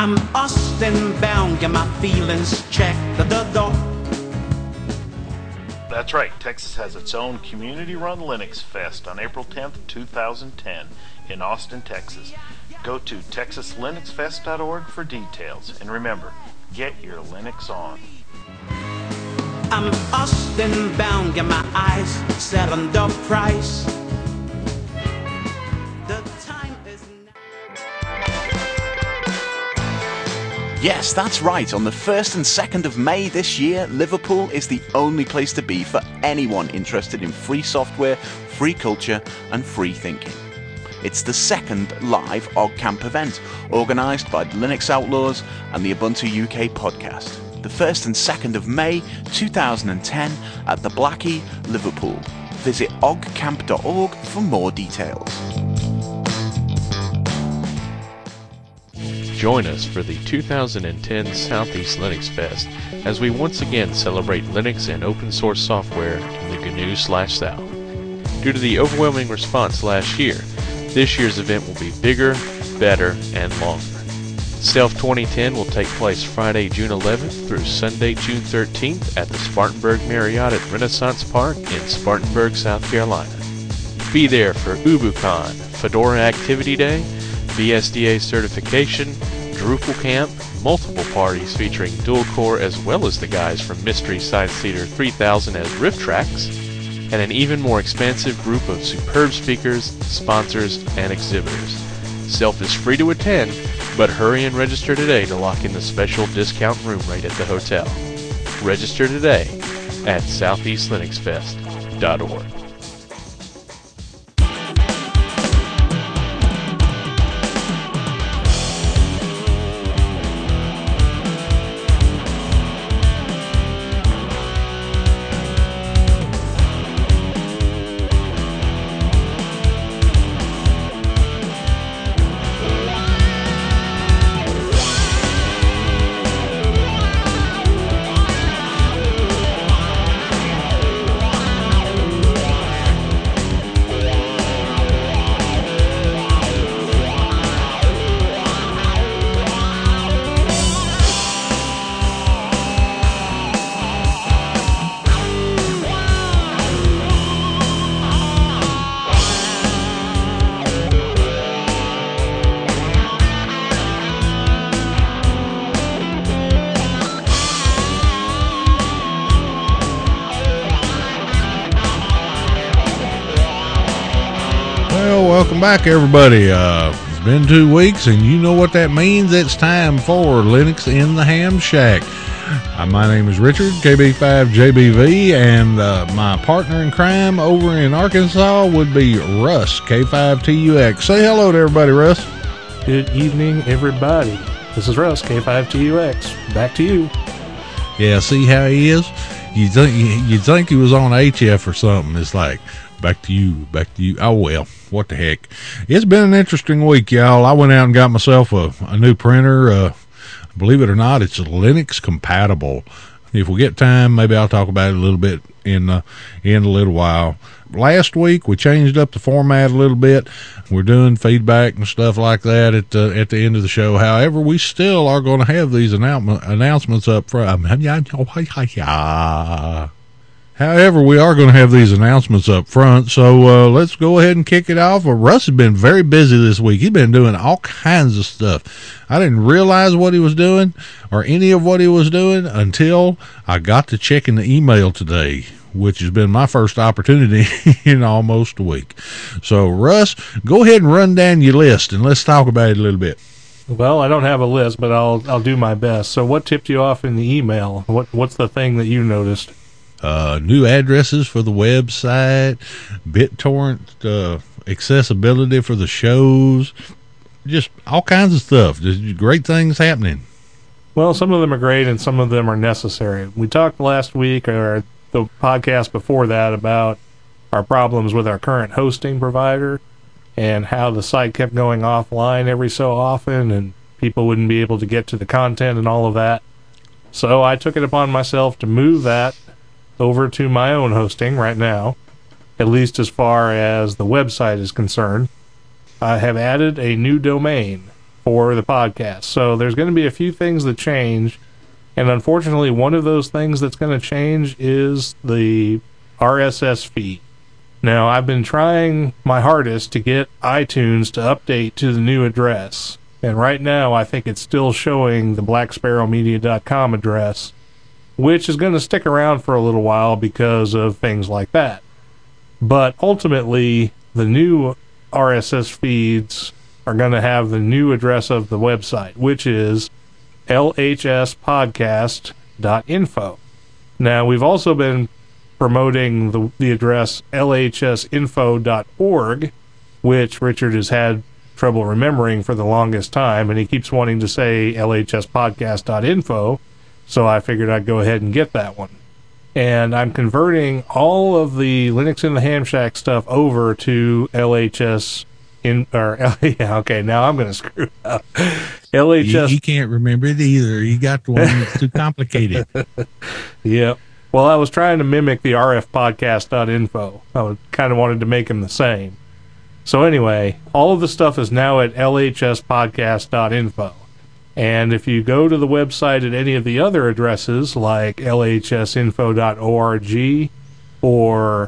I'm Austin bound, get my feelings checked. That's right, Texas has its own community-run Linux Fest on April 10th, 2010 in Austin, Texas. Go to texaslinuxfest.org for details. And remember, get your Linux on. I'm Austin bound, get my eyes set on the price. The time is now. Yes, that's right. On the 1st and 2nd of May this year, Liverpool is the only place to be for anyone interested in free software, free culture, and free thinking. It's the second live OggCamp event, organised by the Linux Outlaws and the Ubuntu UK podcast. The 1st and 2nd of May 2010 at the Blackie, Liverpool. Visit oggcamp.org for more details. Join us for the 2010 Southeast Linux Fest as we once again celebrate Linux and open source software in the GNU/South. Due to the overwhelming response last year, this year's event will be bigger, better, and longer. SELF 2010 will take place Friday, June 11th through Sunday, June 13th at the Spartanburg Marriott at Renaissance Park in Spartanburg, South Carolina. Be there for UbuCon, Fedora Activity Day, BSDA certification, Drupal Camp, multiple parties featuring dual core as well as the guys from Mystery Science Theater 3000 as riff tracks, and an even more expansive group of superb speakers, sponsors, and exhibitors. SELF is free to attend, but hurry and register today to lock in the special discount room rate at the hotel. Register today at southeastlinuxfest.org. Welcome back, everybody. It's been 2 weeks, and you know what that means. It's time for Linux in the Ham Shack. My name is Richard, KB5JBV, and my partner in crime over in Arkansas would be Russ, K5TUX. Say hello to everybody, Russ. Good evening, everybody. This is Russ, K5TUX. Back to you. Yeah, see how he is? You'd think he was on HF or something. It's like, back to you. Oh, well, what the heck. It's been an interesting week, y'all. I went out and got myself a new printer. Believe it or not, it's Linux compatible. If we get time, maybe I'll talk about it a little bit in a little while. Last week, we changed up the format a little bit. We're doing feedback and stuff like that at the end of the show. However, we still are going to have these announcements up front. However, we are going to have these announcements up front, so let's go ahead and kick it off. Russ has been very busy this week. He's been doing all kinds of stuff. I didn't realize what he was doing or any of what he was doing until I got to checking the email today, which has been my first opportunity in almost a week. So, Russ, go ahead and run down your list, and let's talk about it a little bit. Well, I don't have a list, but I'll do my best. So what tipped you off in the email? What's the thing that you noticed? New addresses for the website, BitTorrent accessibility for the shows, just all kinds of stuff. Just great things happening. Well, some of them are great and some of them are necessary. We talked last week, or the podcast before that, about our problems with our current hosting provider and how the site kept going offline every so often and people wouldn't be able to get to the content and all of that. So I took it upon myself to move that over to my own hosting right now, at least as far as the website is concerned. I have added a new domain for the podcast. So there's going to be a few things that change, and unfortunately one of those things that's going to change is the RSS feed. Now, I've been trying my hardest to get iTunes to update to the new address, and right now I think it's still showing the blacksparrowmedia.com address, which is going to stick around for a little while because of things like that. But ultimately, the new RSS feeds are going to have the new address of the website, which is lhspodcast.info. Now, we've also been promoting the address lhsinfo.org, which Richard has had trouble remembering for the longest time, and he keeps wanting to say lhspodcast.info, so I figured I'd go ahead and get that one. And I'm converting all of the Linux in the Ham Shack stuff over to LHS okay, now I'm going to screw up. LHS. He can't remember it either. He got the one that's too complicated. Yep. Well, I was trying to mimic the rfpodcast.info. I kind of wanted to make them the same. So anyway, all of the stuff is now at lhspodcast.info. And if you go to the website at any of the other addresses, like lhsinfo.org or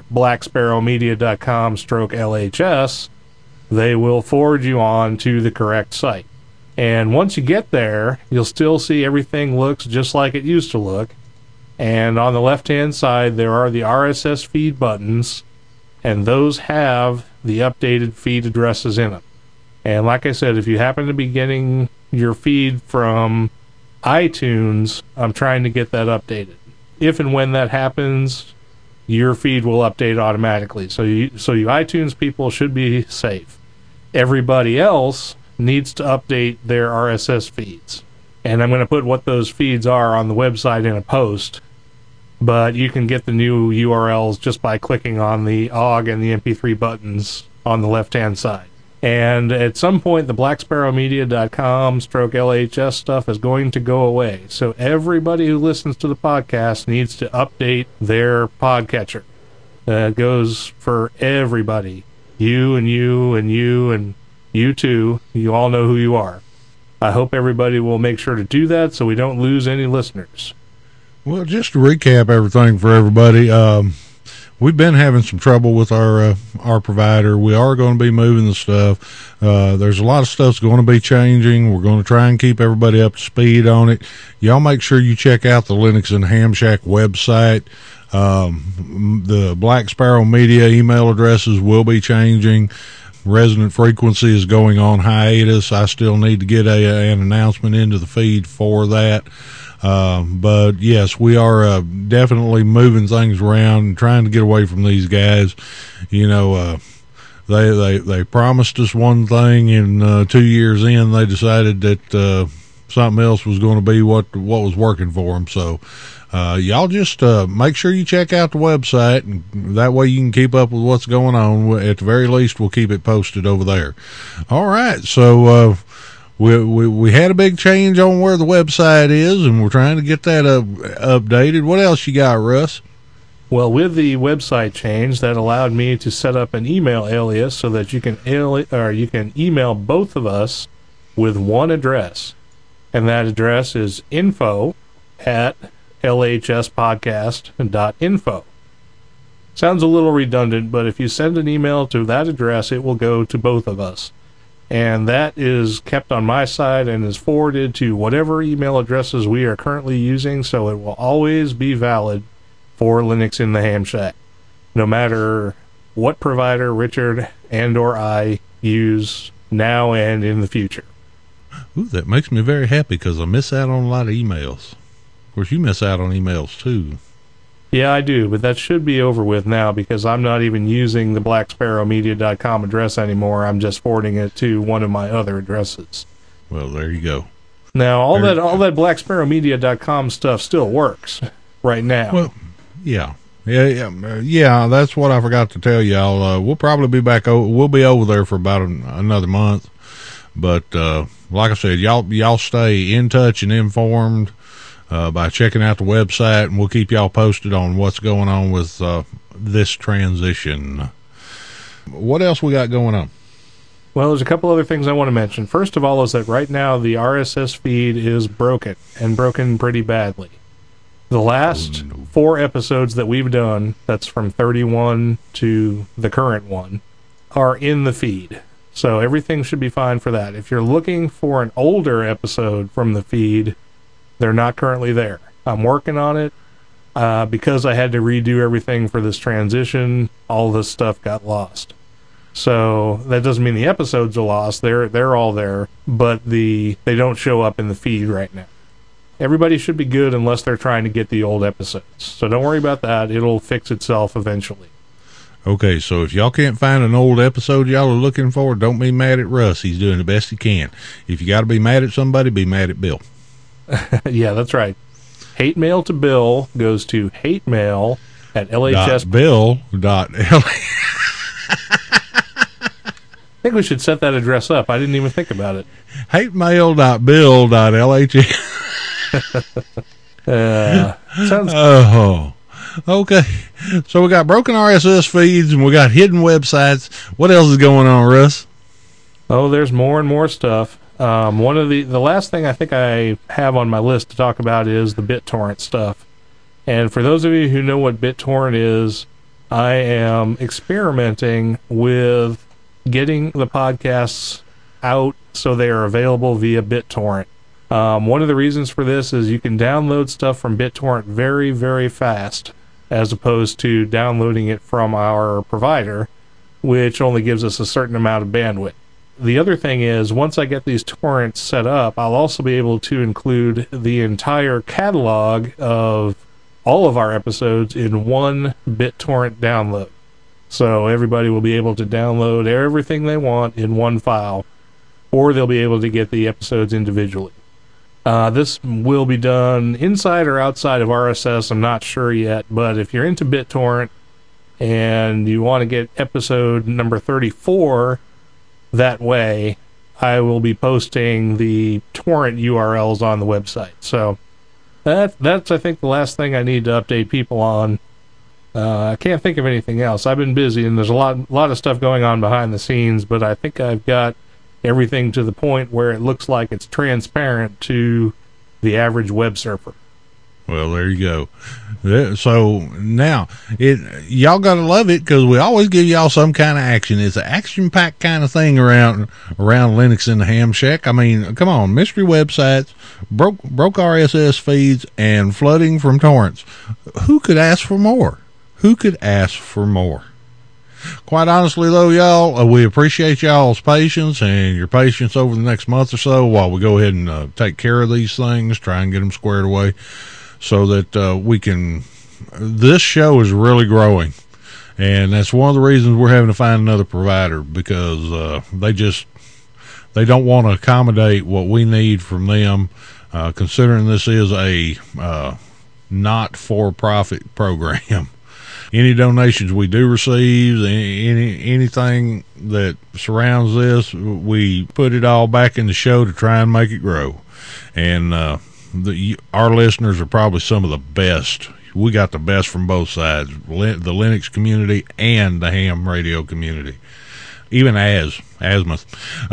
blacksparrowmedia.com/LHS, they will forward you on to the correct site. And once you get there, you'll still see everything looks just like it used to look. And on the left-hand side, there are the RSS feed buttons, and those have the updated feed addresses in them. And like I said, if you happen to be getting your feed from iTunes, I'm trying to get that updated. If and when that happens, your feed will update automatically. So you iTunes people should be safe. Everybody else needs to update their RSS feeds. And I'm going to put what those feeds are on the website in a post. But you can get the new URLs just by clicking on the OGG and the MP3 buttons on the left-hand side. And at some point, the blacksparrowmedia.com/LHS stuff is going to go away. So everybody who listens to the podcast needs to update their podcatcher. It goes for everybody. You and you and you and you too. You all know who you are. I hope everybody will make sure to do that so we don't lose any listeners. Well, just to recap everything for everybody, we've been having some trouble with our provider. We are going to be moving the stuff. There's a lot of stuff's going to be changing. We're going to try and keep everybody up to speed on it. Y'all make sure you check out the Linux and Ham Shack website. The Black Sparrow Media email addresses will be changing. Resonant Frequency is going on hiatus. I still need to get an announcement into the feed for that. But yes, we are definitely moving things around and trying to get away from these guys. You know, they promised us one thing, and 2 years in, they decided that something else was going to be what was working for them. So y'all just make sure you check out the website, and that way you can keep up with what's going on. At the very least, we'll keep it posted over there. All right, so we had a big change on where the website is, and we're trying to get that updated. What else you got, Russ? Well, with the website change, that allowed me to set up an email alias so that you can email both of us with one address, and that address is info@lhspodcast.info. Sounds a little redundant, but if you send an email to that address, it will go to both of us. And that is kept on my side and is forwarded to whatever email addresses we are currently using, so it will always be valid for Linux in the Ham Shack, no matter what provider Richard and or I use now and in the future. Ooh, that makes me very happy because I miss out on a lot of emails. Of course, you miss out on emails too. Yeah, I do, but that should be over with now because I'm not even using the blacksparrowmedia.com address anymore. I'm just forwarding it to one of my other addresses. Well, there you go. Now, all that blacksparrowmedia.com stuff still works right now. Well, yeah. That's what I forgot to tell y'all. We'll probably be back. We'll be over there for about another month. But like I said, y'all stay in touch and informed by checking out the website, and we'll keep y'all posted on what's going on with this transition. What else we got going on? Well, there's a couple other things I want to mention. First of all is that right now the RSS feed is broken, and broken pretty badly. The last 4 episodes that we've done, that's from 31 to the current one, are in the feed. So everything should be fine for that. If you're looking for an older episode from the feed, they're not currently there. I'm working on it. Because I had to redo everything for this transition, all this stuff got lost. So that doesn't mean the episodes are lost. They're all there, but they don't show up in the feed right now. Everybody should be good unless they're trying to get the old episodes. So don't worry about that. It'll fix itself eventually. Okay, so if y'all can't find an old episode y'all are looking for, don't be mad at Russ. He's doing the best he can. If you got to be mad at somebody, be mad at Bill. Yeah, that's right. Hate mail to Bill goes to hatemail at LHS. Bill.LA. I think we should set that address up. I didn't even think about it. Hatemail.bill.LHS. Sounds. Oh, okay. So we got broken RSS feeds and we got hidden websites. What else is going on, Russ? Oh, there's more and more stuff. One of the last thing I think I have on my list to talk about is the BitTorrent stuff. And for those of you who know what BitTorrent is, I am experimenting with getting the podcasts out so they are available via BitTorrent. One of the reasons for this is you can download stuff from BitTorrent very, very fast, as opposed to downloading it from our provider, which only gives us a certain amount of bandwidth. The other thing is, once I get these torrents set up, I'll also be able to include the entire catalog of all of our episodes in one BitTorrent download. So everybody will be able to download everything they want in one file, or they'll be able to get the episodes individually. This will be done inside or outside of RSS, I'm not sure yet, but if you're into BitTorrent and you want to get episode number 34 that way, I will be posting the torrent URLs on the website. So that's I think the last thing I need to update people on. I can't think of anything else. I've been busy and there's a lot of stuff going on behind the scenes, but I think I've got everything to the point where it looks like it's transparent to the average web surfer. Well, there you go. So now, y'all got to love it because we always give y'all some kind of action. It's an action-packed kind of thing around Linux in the Ham Shack. I mean, come on, mystery websites, broke RSS feeds, and flooding from torrents. Who could ask for more? Who could ask for more? Quite honestly, though, y'all, we appreciate y'all's patience and your patience over the next month or so while we go ahead and take care of these things, try and get them squared away so that we can... This show is really growing, and that's one of the reasons we're having to find another provider because they don't want to accommodate what we need from them, considering this is a not-for-profit program. Any donations we do receive, anything that surrounds this, we put it all back in the show to try and make it grow. And our listeners are probably some of the best. We got the best from both sides, the Linux community and the ham radio community, even Azimuth.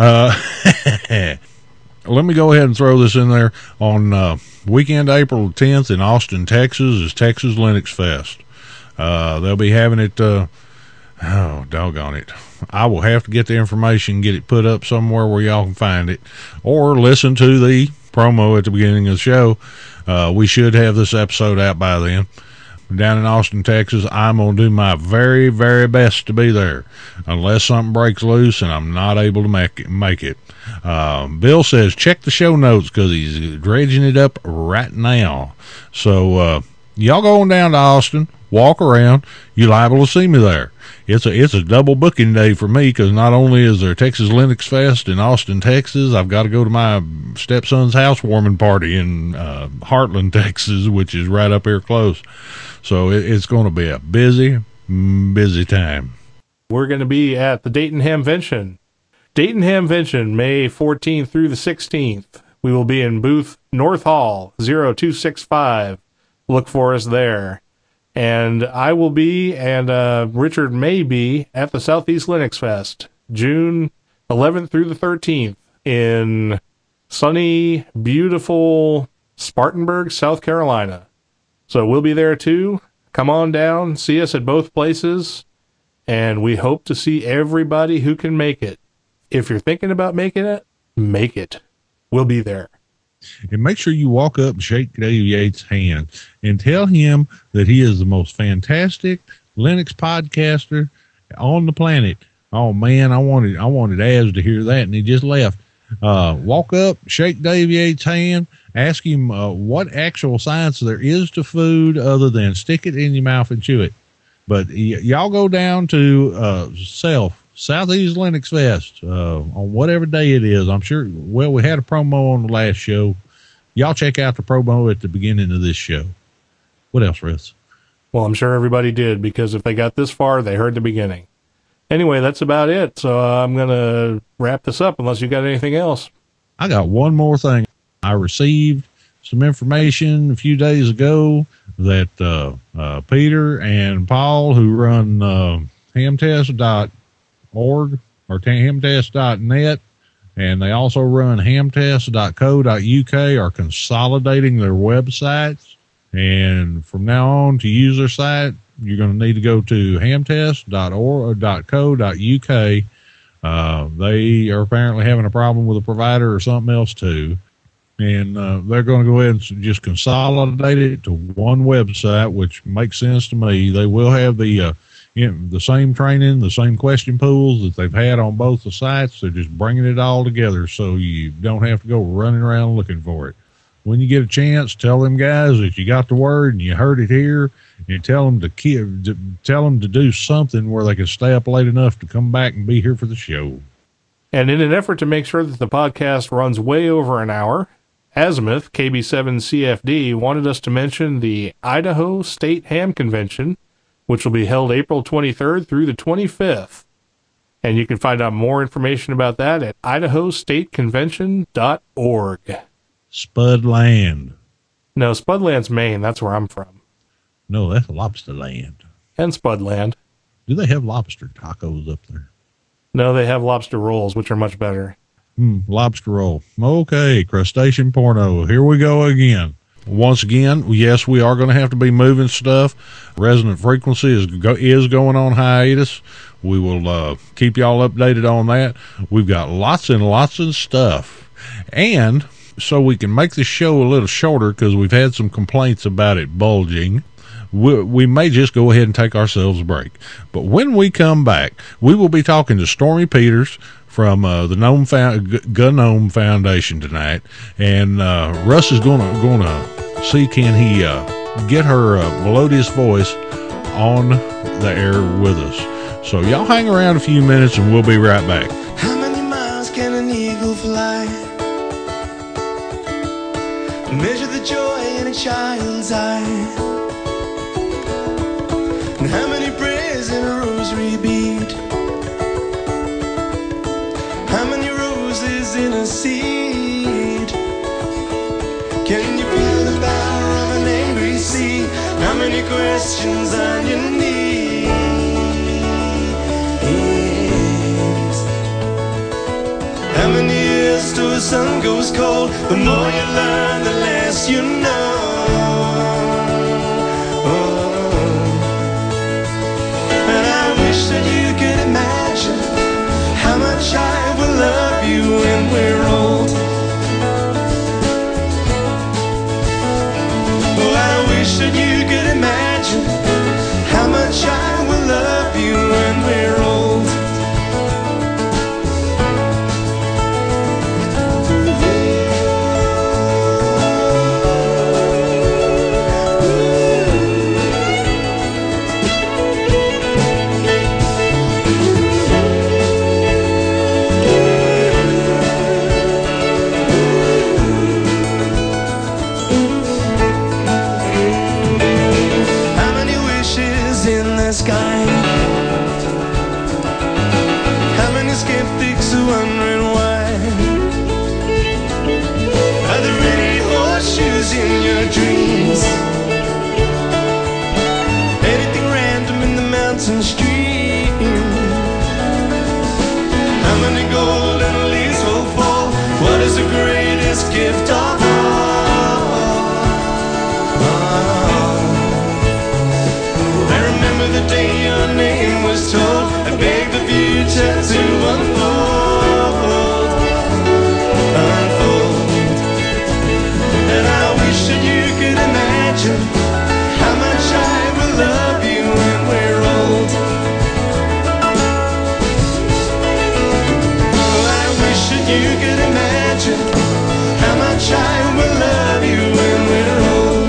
Let me go ahead and throw this in there. On weekend April 10th in Austin, Texas is Texas Linux Fest. They'll be having it, oh, doggone it. I will have to get the information, get it put up somewhere where y'all can find it, or listen to the promo at the beginning of the show. We should have this episode out by then. Down in Austin, Texas, I'm going to do my very, very best to be there, unless something breaks loose and I'm not able to make it. Bill says check the show notes because he's dredging it up right now. So, y'all go on down to Austin, walk around, you're liable to see me there. It's a double booking day for me because not only is there Texas Linux Fest in Austin, Texas, I've got to go to my stepson's housewarming party in Heartland, Texas, which is right up here close. So it's going to be a busy time. We're going to be at the Dayton Hamvention. Dayton Hamvention, May 14th through the 16th. We will be in booth North Hall 0265. Look for us there. And I will be, and Richard may be, at the Southeast Linux Fest, June 11th through the 13th in sunny, beautiful Spartanburg, South Carolina. So we'll be there too. Come on down, see us at both places, and we hope to see everybody who can make it. If you're thinking about making it, make it. We'll be there. And make sure you walk up and shake Dave Yates' hand and tell him that he is the most fantastic Linux podcaster on the planet. Oh man, I wanted Az to hear that, and he just left. Walk up, shake Dave Yates' hand, ask him what actual science there is to food other than stick it in your mouth and chew it. But y'all go down to Southeast Linux Fest on whatever day it is. I'm sure, well, we had a promo on the last show. Y'all check out the promo at the beginning of this show. What else, Russ? Well, I'm sure everybody did, because if they got this far, they heard the beginning. Anyway, that's about it. So I'm going to wrap this up unless you got anything else. I got one more thing. I received some information a few days ago that Peter and Paul, who run hamtest.org or hamtest.net, and they also run hamtest.co.uk, are consolidating their websites. And from now on, to use their site, you're going to need to go to hamtest.org.co.uk. They are apparently having a problem with a provider or something else too. And they're going to go ahead and just consolidate it to one website, which makes sense to me. They will have the same training, the same question pools that they've had on both the sites. They're just bringing it all together so you don't have to go running around looking for it. When you get a chance, tell them guys that you got the word and you heard it here, and tell them to do something where they can stay up late enough to come back and be here for the show. And in an effort to make sure that the podcast runs way over an hour, Azimuth KB7CFD wanted us to mention the Idaho State Ham Convention, which will be held April 23rd through the 25th. And you can find out more information about that at idahostateconvention.org. Spudland. No, Spudland's Maine. That's where I'm from. No, that's Lobsterland. And Spudland. Do they have lobster tacos up there? No, they have lobster rolls, which are much better. Lobster roll. Okay, crustacean porno. Here we go again. Once again, yes, we are going to have to be moving stuff. Resonant Frequency is going on hiatus. We will keep y'all updated on that. We've got lots and lots of stuff. And so we can make the show a little shorter, because we've had some complaints about it bulging, we may just go ahead and take ourselves a break. But when we come back, we will be talking to Stormy Peters from the GNOME Foundation tonight, and Russ is gonna see can he get her melodious voice on the air with us. So y'all hang around a few minutes, and we'll be right back. How many miles can an eagle fly? Measure the joy in a child's eye. And how many prayers in a rosary bead? How many roses in a seed? Can you feel the power of an angry sea? How many questions on your knees? How many years till the sun goes cold? The more you learn, the less you know. And I wish that you could imagine how much I will love you when we're old. Oh, I wish that you could imagine how much I will love you when we're old. gift of all. I remember the day your name was told. I begged the future to unfold. And I wish that you could imagine how much I will love you when we're old. I wish that you could imagine how much I will love you when we're old.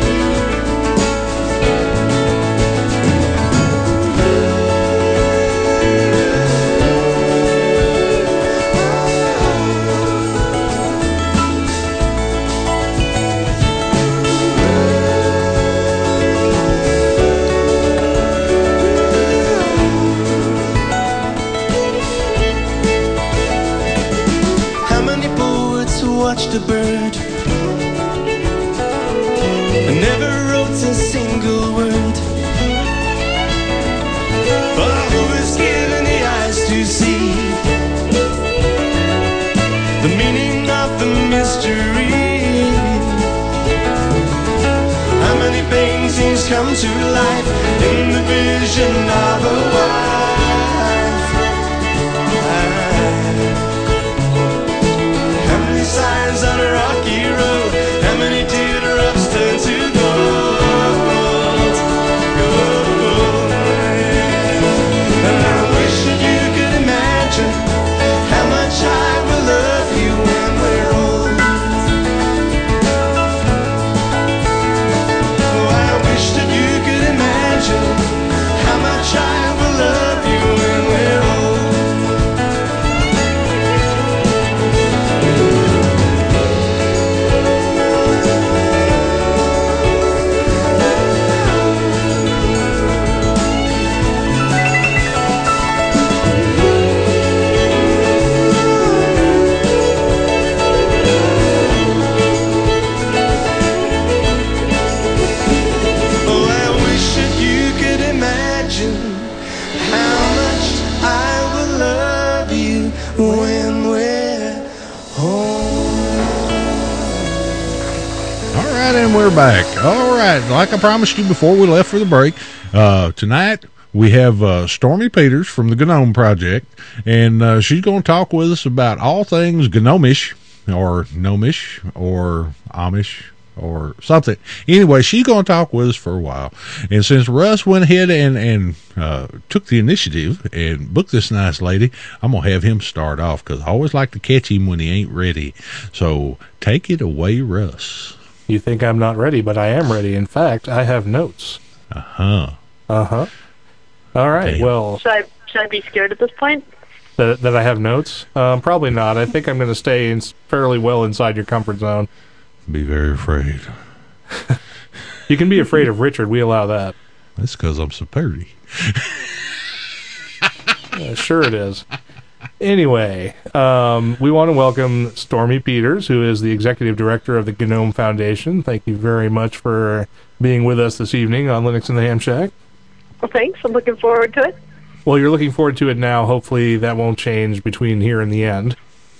How many poets watched a bird and never wrote a single word? But who is given the eyes to see the meaning of the mystery? How many paintings come to life in the vision of a wife? How many signs on a rocky road? How many teardrops turn to gold? Gold. And I wish that you could imagine how much I will love you when we're old. Oh, I wish that you could imagine how much I will love you when we're old. Oh, I wish that you could imagine how much I will love you when we're home. All right, and we're back. All right, like I promised you before we left for the break, tonight we have Stormy Peters from the Gnome Project, and she's going to talk with us about all things gnomish, or gnomish, or Amish, or something. Anyway, she's going to talk with us for a while. And since Russ went ahead and took the initiative and booked this nice lady, I'm going to have him start off, because I always like to catch him when he ain't ready. So take it away, Russ. You think I'm not ready, but I am ready. In fact, I have notes. Uh-huh. Uh-huh. All right, Damn. well, Should I be scared at this point? that I have notes? Probably not. I think I'm going to stay fairly well inside your comfort zone. Be very afraid. You can be afraid of Richard. We allow that. That's because I'm so pretty. Sure it is. Anyway, we want to welcome Stormy Peters, who is the Executive Director of the Gnome Foundation. Thank you very much for being with us this evening on Linux in the Ham Shack. Well, thanks. I'm looking forward to it. Well, you're looking forward to it now. Hopefully that won't change between here and the end.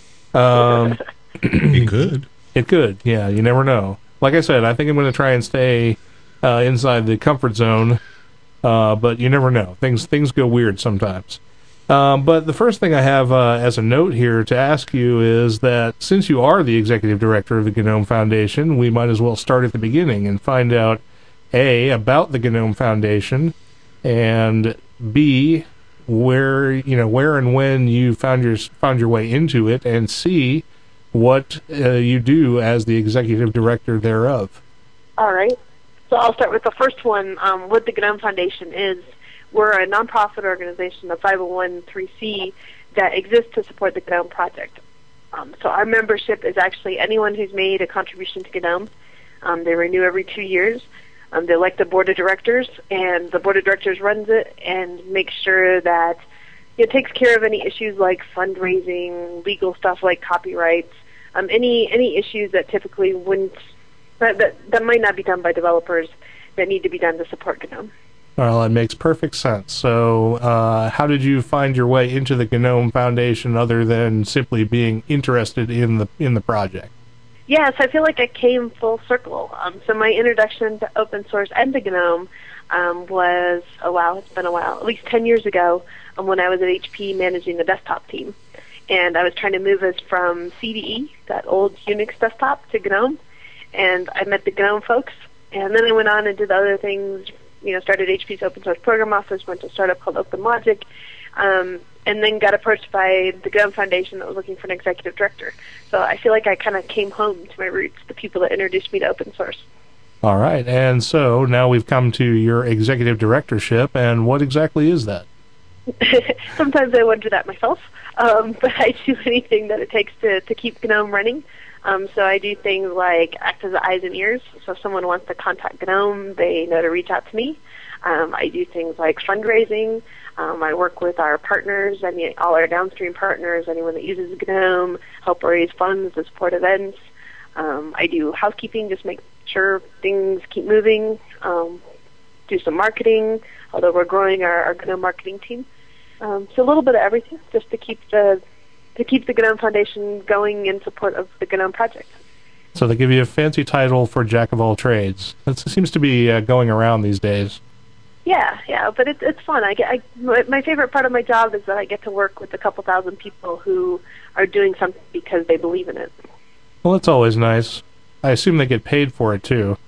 It could. It could, yeah. You never know. Like I said, I think I'm going to try and stay inside the comfort zone, but you never know. Things go weird sometimes. But the first thing I have as a note here to ask you is that since you are the Executive Director of the Gnome Foundation, we might as well start at the beginning and find out, A, about the Gnome Foundation, and B, where and when you found your way into it, and C, what you do as the Executive Director thereof. All right. So I'll start with the first one. What the Gnome Foundation is, we're a nonprofit organization, a 501(c)(3) that exists to support the GNOME project. So our membership is actually anyone who's made a contribution to GNOME. They renew every 2 years. They elect a board of directors, and the board of directors runs it and makes sure that it takes care of any issues like fundraising, legal stuff like copyrights, any issues that typically wouldn't that might not be done by developers that need to be done to support GNOME. Well, that makes perfect sense. So, how did you find your way into the GNOME Foundation, other than simply being interested in the project? Yes, I feel like I came full circle. So my introduction to open source and to GNOME was it's been a while, at least 10 years ago, when I was at HP managing the desktop team. And I was trying to move us from CDE, that old Unix desktop, to GNOME. And I met the GNOME folks. And then I went on and did other things, started HP's open source program office, went to a startup called OpenLogic, and then got approached by the GNOME Foundation that was looking for an executive director. So I feel like I kind of came home to my roots, the people that introduced me to open source. All right, and so now we've come to your executive directorship, and what exactly is that? Sometimes I wonder that myself, but I do anything that it takes to keep GNOME running. So I do things like act as the eyes and ears. So if someone wants to contact GNOME, they know to reach out to me. I do things like fundraising. I work with our partners, all our downstream partners, anyone that uses GNOME, help raise funds to support events. I do housekeeping, just make sure things keep moving. Do some marketing, although we're growing our GNOME marketing team. So a little bit of everything, just to keep the GNOME Foundation going in support of the GNOME project. So they give you a fancy title for Jack of all trades. That seems to be going around these days. Yeah, but it's fun. My favorite part of my job is that I get to work with a couple thousand people who are doing something because they believe in it. Well, that's always nice. I assume they get paid for it, too.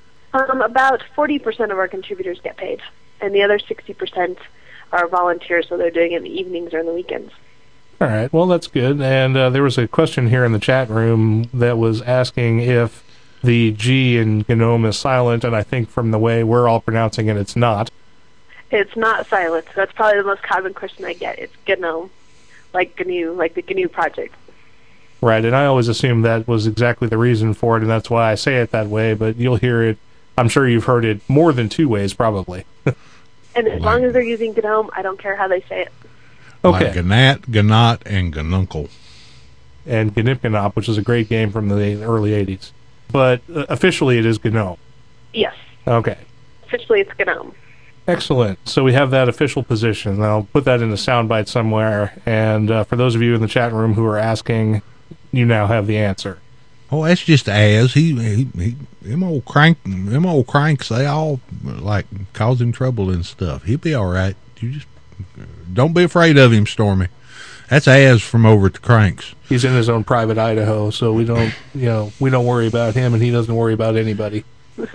About 40% of our contributors get paid, and the other 60% are volunteers, so they're doing it in the evenings or in the weekends. All right, well, that's good. And there was a question here in the chat room that was asking if the G in GNOME is silent, and I think from the way we're all pronouncing it, it's not. It's not silent. That's probably the most common question I get. It's GNOME, like GNU, like the GNU project. Right, and I always assumed that was exactly the reason for it, and that's why I say it that way, but you'll hear it. I'm sure you've heard it more than two ways, probably. And as long as they're using GNOME, I don't care how they say it. Okay. Like Gnat, Gnot, and Gnuncle. And Gnip-Gnop, which is a great game from the early 80s. But officially it is GNOME. Yes. Okay. Officially it's GNOME. Excellent. So we have that official position. I'll put that in a soundbite somewhere. And for those of you in the chat room who are asking, you now have the answer. Oh, that's just as them old cranks, they all like cause him trouble and stuff. He'll be all right. You just don't be afraid of him, Stormy. That's Az from over at the Cranks. He's in his own private Idaho, so we don't worry about him, and he doesn't worry about anybody.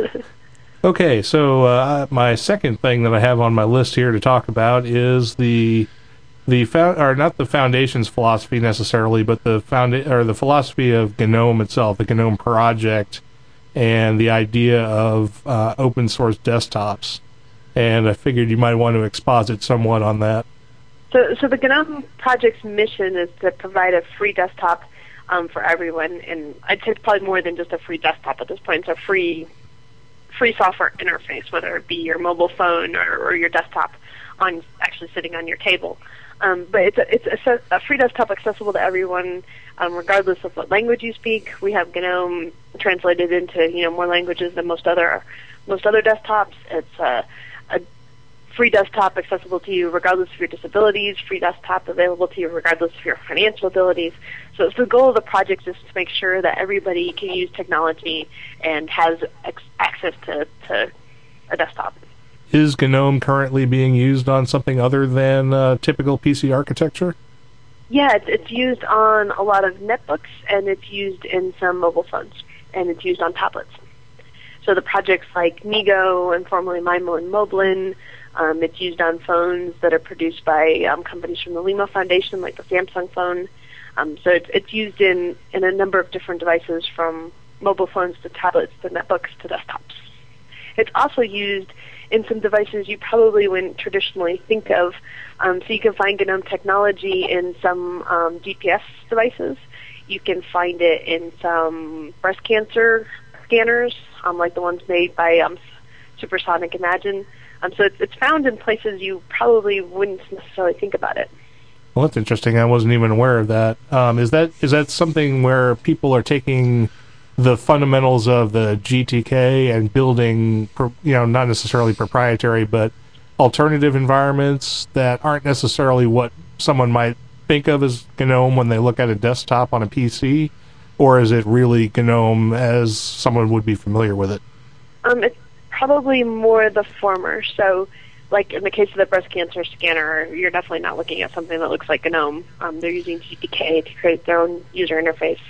Okay, so my second thing that I have on my list here to talk about is not the Foundation's philosophy necessarily, but the philosophy of GNOME itself, the GNOME project, and the idea of open source desktops. And I figured you might want to exposit somewhat on that. So the GNOME project's mission is to provide a free desktop for everyone, and I'd say it's probably more than just a free desktop at this point. It's a free software interface, whether it be your mobile phone or your desktop on actually sitting on your table. But it's a free desktop accessible to everyone, regardless of what language you speak. We have GNOME translated into more languages than most other desktops. It's a free desktop accessible to you regardless of your disabilities, free desktop available to you regardless of your financial abilities. So the goal of the project is to make sure that everybody can use technology and has access to a desktop. Is GNOME currently being used on something other than typical PC architecture? Yeah, it's used on a lot of netbooks, and it's used in some mobile phones, and it's used on tablets. So the projects like MeeGo and formerly MIMO and Moblin, it's used on phones that are produced by companies from the Limo Foundation, like the Samsung phone. So it's used in a number of different devices, from mobile phones to tablets to netbooks to desktops. It's also used in some devices you probably wouldn't traditionally think of. So you can find GNOME technology in some GPS devices. You can find it in some breast cancer scanners, like the ones made by Supersonic Imagine. So it's found in places you probably wouldn't necessarily think about it. Well, that's interesting. I wasn't even aware of that. Is that something where people are taking the fundamentals of the GTK and building, not necessarily proprietary, but alternative environments that aren't necessarily what someone might think of as GNOME when they look at a desktop on a PC? or is it really GNOME as someone would be familiar with it? It's probably more the former. So, like in the case of the breast cancer scanner, you're definitely not looking at something that looks like GNOME. They're using GTK to create their own user interface.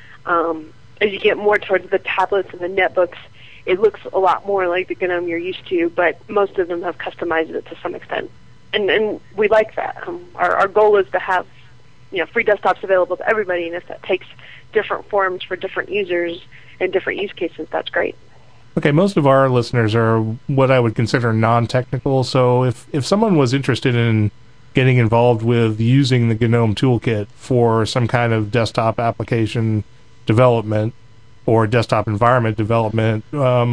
As you get more towards the tablets and the netbooks, it looks a lot more like the GNOME you're used to, but most of them have customized it to some extent. And we like that. Our goal is to have free desktops available to everybody, and if that takes different forms for different users and different use cases, that's great. Okay, most of our listeners are what I would consider non-technical, so if someone was interested in getting involved with using the GNOME toolkit for some kind of desktop application development or desktop environment development,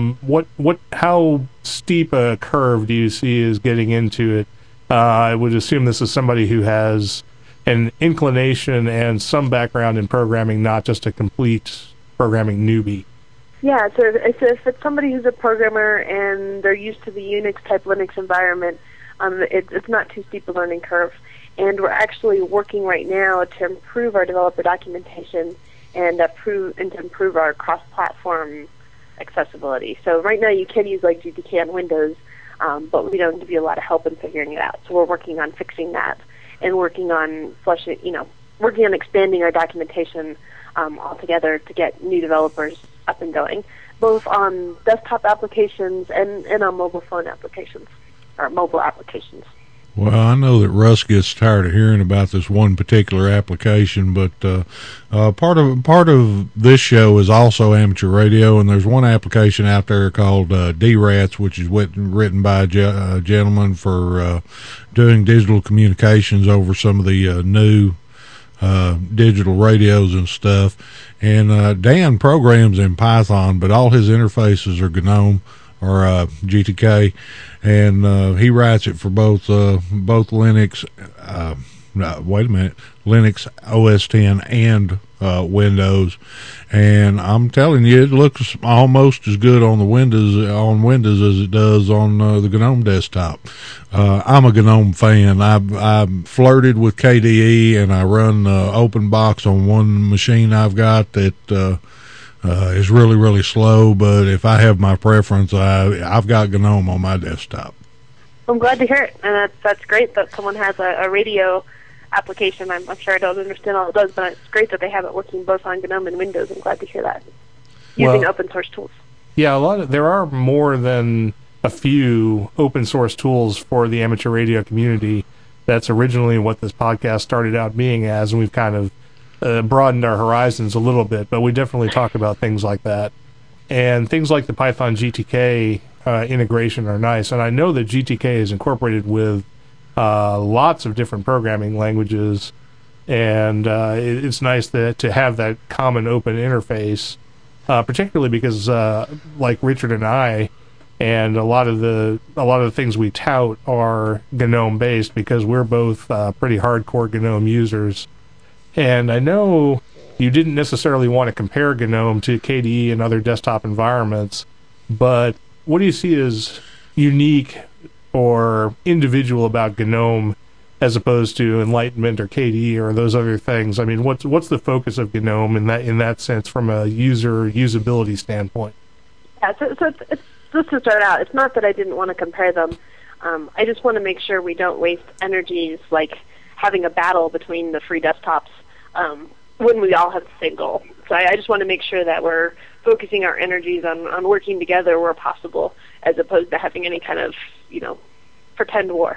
how steep a curve do you see is getting into it? I would assume this is somebody who has an inclination and some background in programming, not just a complete programming newbie. Yeah, so if it's somebody who's a programmer and they're used to the Unix-type Linux environment, it's not too steep a learning curve. And we're actually working right now to improve our developer documentation and to improve our cross-platform accessibility. So right now you can use like GTK on Windows, but we don't give you a lot of help in figuring it out. So we're working on fixing that and working on expanding our documentation altogether to get new developers up and going, both on desktop applications and on mobile phone applications, or mobile applications. Well, I know that Russ gets tired of hearing about this one particular application, but part of this show is also amateur radio, and there's one application out there called DRATS, which is written by a gentleman for doing digital communications over some of the new digital radios and stuff. And Dan programs in Python, but all his interfaces are GNOME or GTK, and he writes it for both Linux. Linux OS 10 and Windows. And I'm telling you, it looks almost as good on Windows as it does on the GNOME desktop. I'm a GNOME fan. I've flirted with KDE, and I run OpenBox on one machine I've got that is really, really slow. But if I have my preference, I've got GNOME on my desktop. I'm glad to hear it, and that's great that someone has a radio application. I'm sure I don't understand all it does, but it's great that they have it working both on GNOME and Windows. I'm glad to hear that, using open source tools. Yeah, there are more than a few open source tools for the amateur radio community. That's originally what this podcast started out being as, and we've kind of broadened our horizons a little bit, but we definitely talk about things like that. And things like the Python GTK integration are nice, and I know that GTK is incorporated with lots of different programming languages, and it's nice to have that common open interface, particularly because like Richard and I, and a lot of the things we tout are GNOME based because we're both pretty hardcore GNOME users. And I know you didn't necessarily want to compare GNOME to KDE and other desktop environments, but what do you see as unique or individual about GNOME as opposed to Enlightenment or KDE or those other things? I mean, what's the focus of GNOME in that sense from a usability standpoint? Yeah, so it's just to start out, it's not that I didn't want to compare them. I just want to make sure we don't waste energies like having a battle between the free desktops when we all have the same goal. So I just want to make sure that we're focusing our energies on working together where possible, as opposed to having any kind of, pretend war.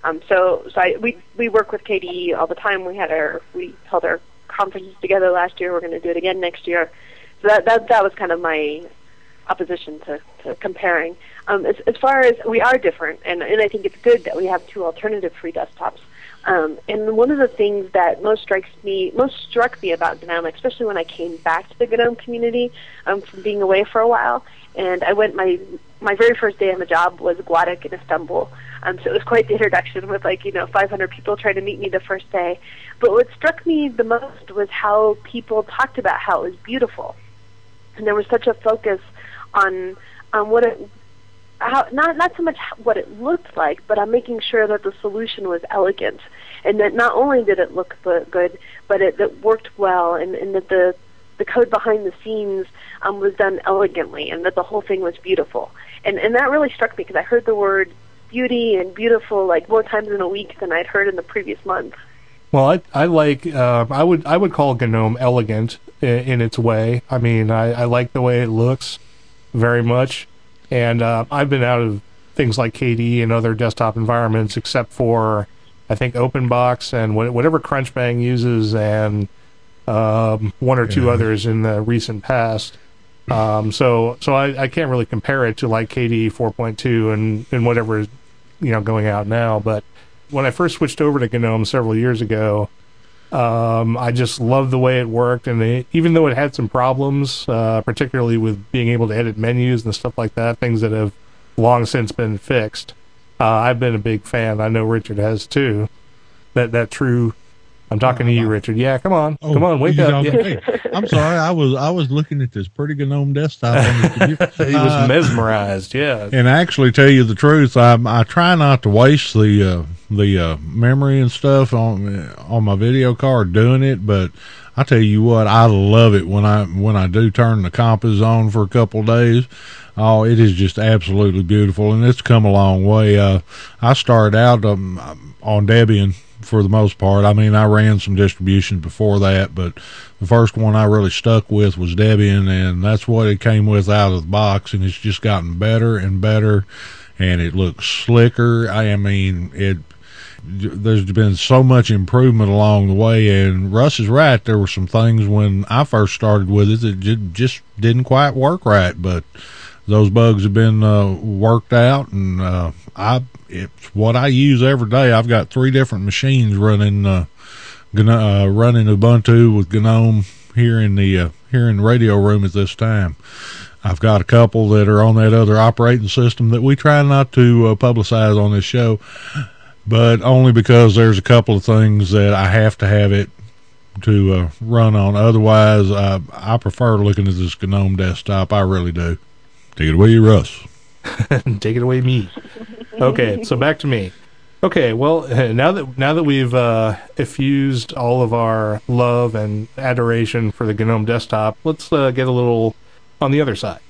We work with KDE all the time. We held our conferences together last year. We're going to do it again next year. So that was kind of my opposition to comparing. As far as we are different, and I think it's good that we have two alternative free desktops. And one of the things that most struck me about GNOME, especially when I came back to the GNOME community from being away for a while, and I went my very first day on the job was Guadek in Istanbul. So it was quite the introduction with 500 people trying to meet me the first day. But what struck me the most was how people talked about how it was beautiful, and there was such a focus on what it. Not so much what it looked like, but on making sure that the solution was elegant, and that not only did it look good, but it worked well, and that the the code behind the scenes was done elegantly, and that the whole thing was beautiful. And that really struck me because I heard the word beauty and beautiful like more times in a week than I'd heard in the previous month. Well, I like I would call GNOME elegant in its way. I mean, I like the way it looks very much, and I've been out of things like KDE and other desktop environments except for I think OpenBox and whatever Crunchbang uses, and one or two others in the recent past. So I can't really compare it to like KDE 4.2 and whatever is going out now. But when I first switched over to GNOME several years ago, I just loved the way it worked, and even though it had some problems, particularly with being able to edit menus and stuff like that, things that have long since been fixed, I've been a big fan. I know Richard has too. That true. I'm talking to you, Richard. Yeah, come on, wake up. Yeah. Hey, I'm sorry, I was looking at this pretty GNOME desktop on the computer. He was mesmerized. Yeah, and actually, tell you the truth, I try not to waste the memory and stuff on my video card doing it, but I tell you what, I love it when I do turn the Compass on for a couple of days. Oh, it is just absolutely beautiful, and it's come a long way. I started out on Debian for the most part. I mean, I ran some distributions before that, but the first one I really stuck with was Debian, and that's what it came with out of the box, and it's just gotten better and better, and it looks slicker. I mean, there's been so much improvement along the way, and Russ is right. There were some things when I first started with it that just didn't quite work right, but those bugs have been worked out, and it's what I use every day. I've got 3 different machines running Ubuntu with GNOME here in the radio room at this time. I've got a couple that are on that other operating system that we try not to publicize on this show, but only because there's a couple of things that I have to have it to run on. Otherwise, I prefer looking at this GNOME desktop. I really do. Take it away, Russ. Take it away, me. Okay, so back to me. Okay, well, now that we've effused all of our love and adoration for the GNOME desktop, let's get a little on the other side.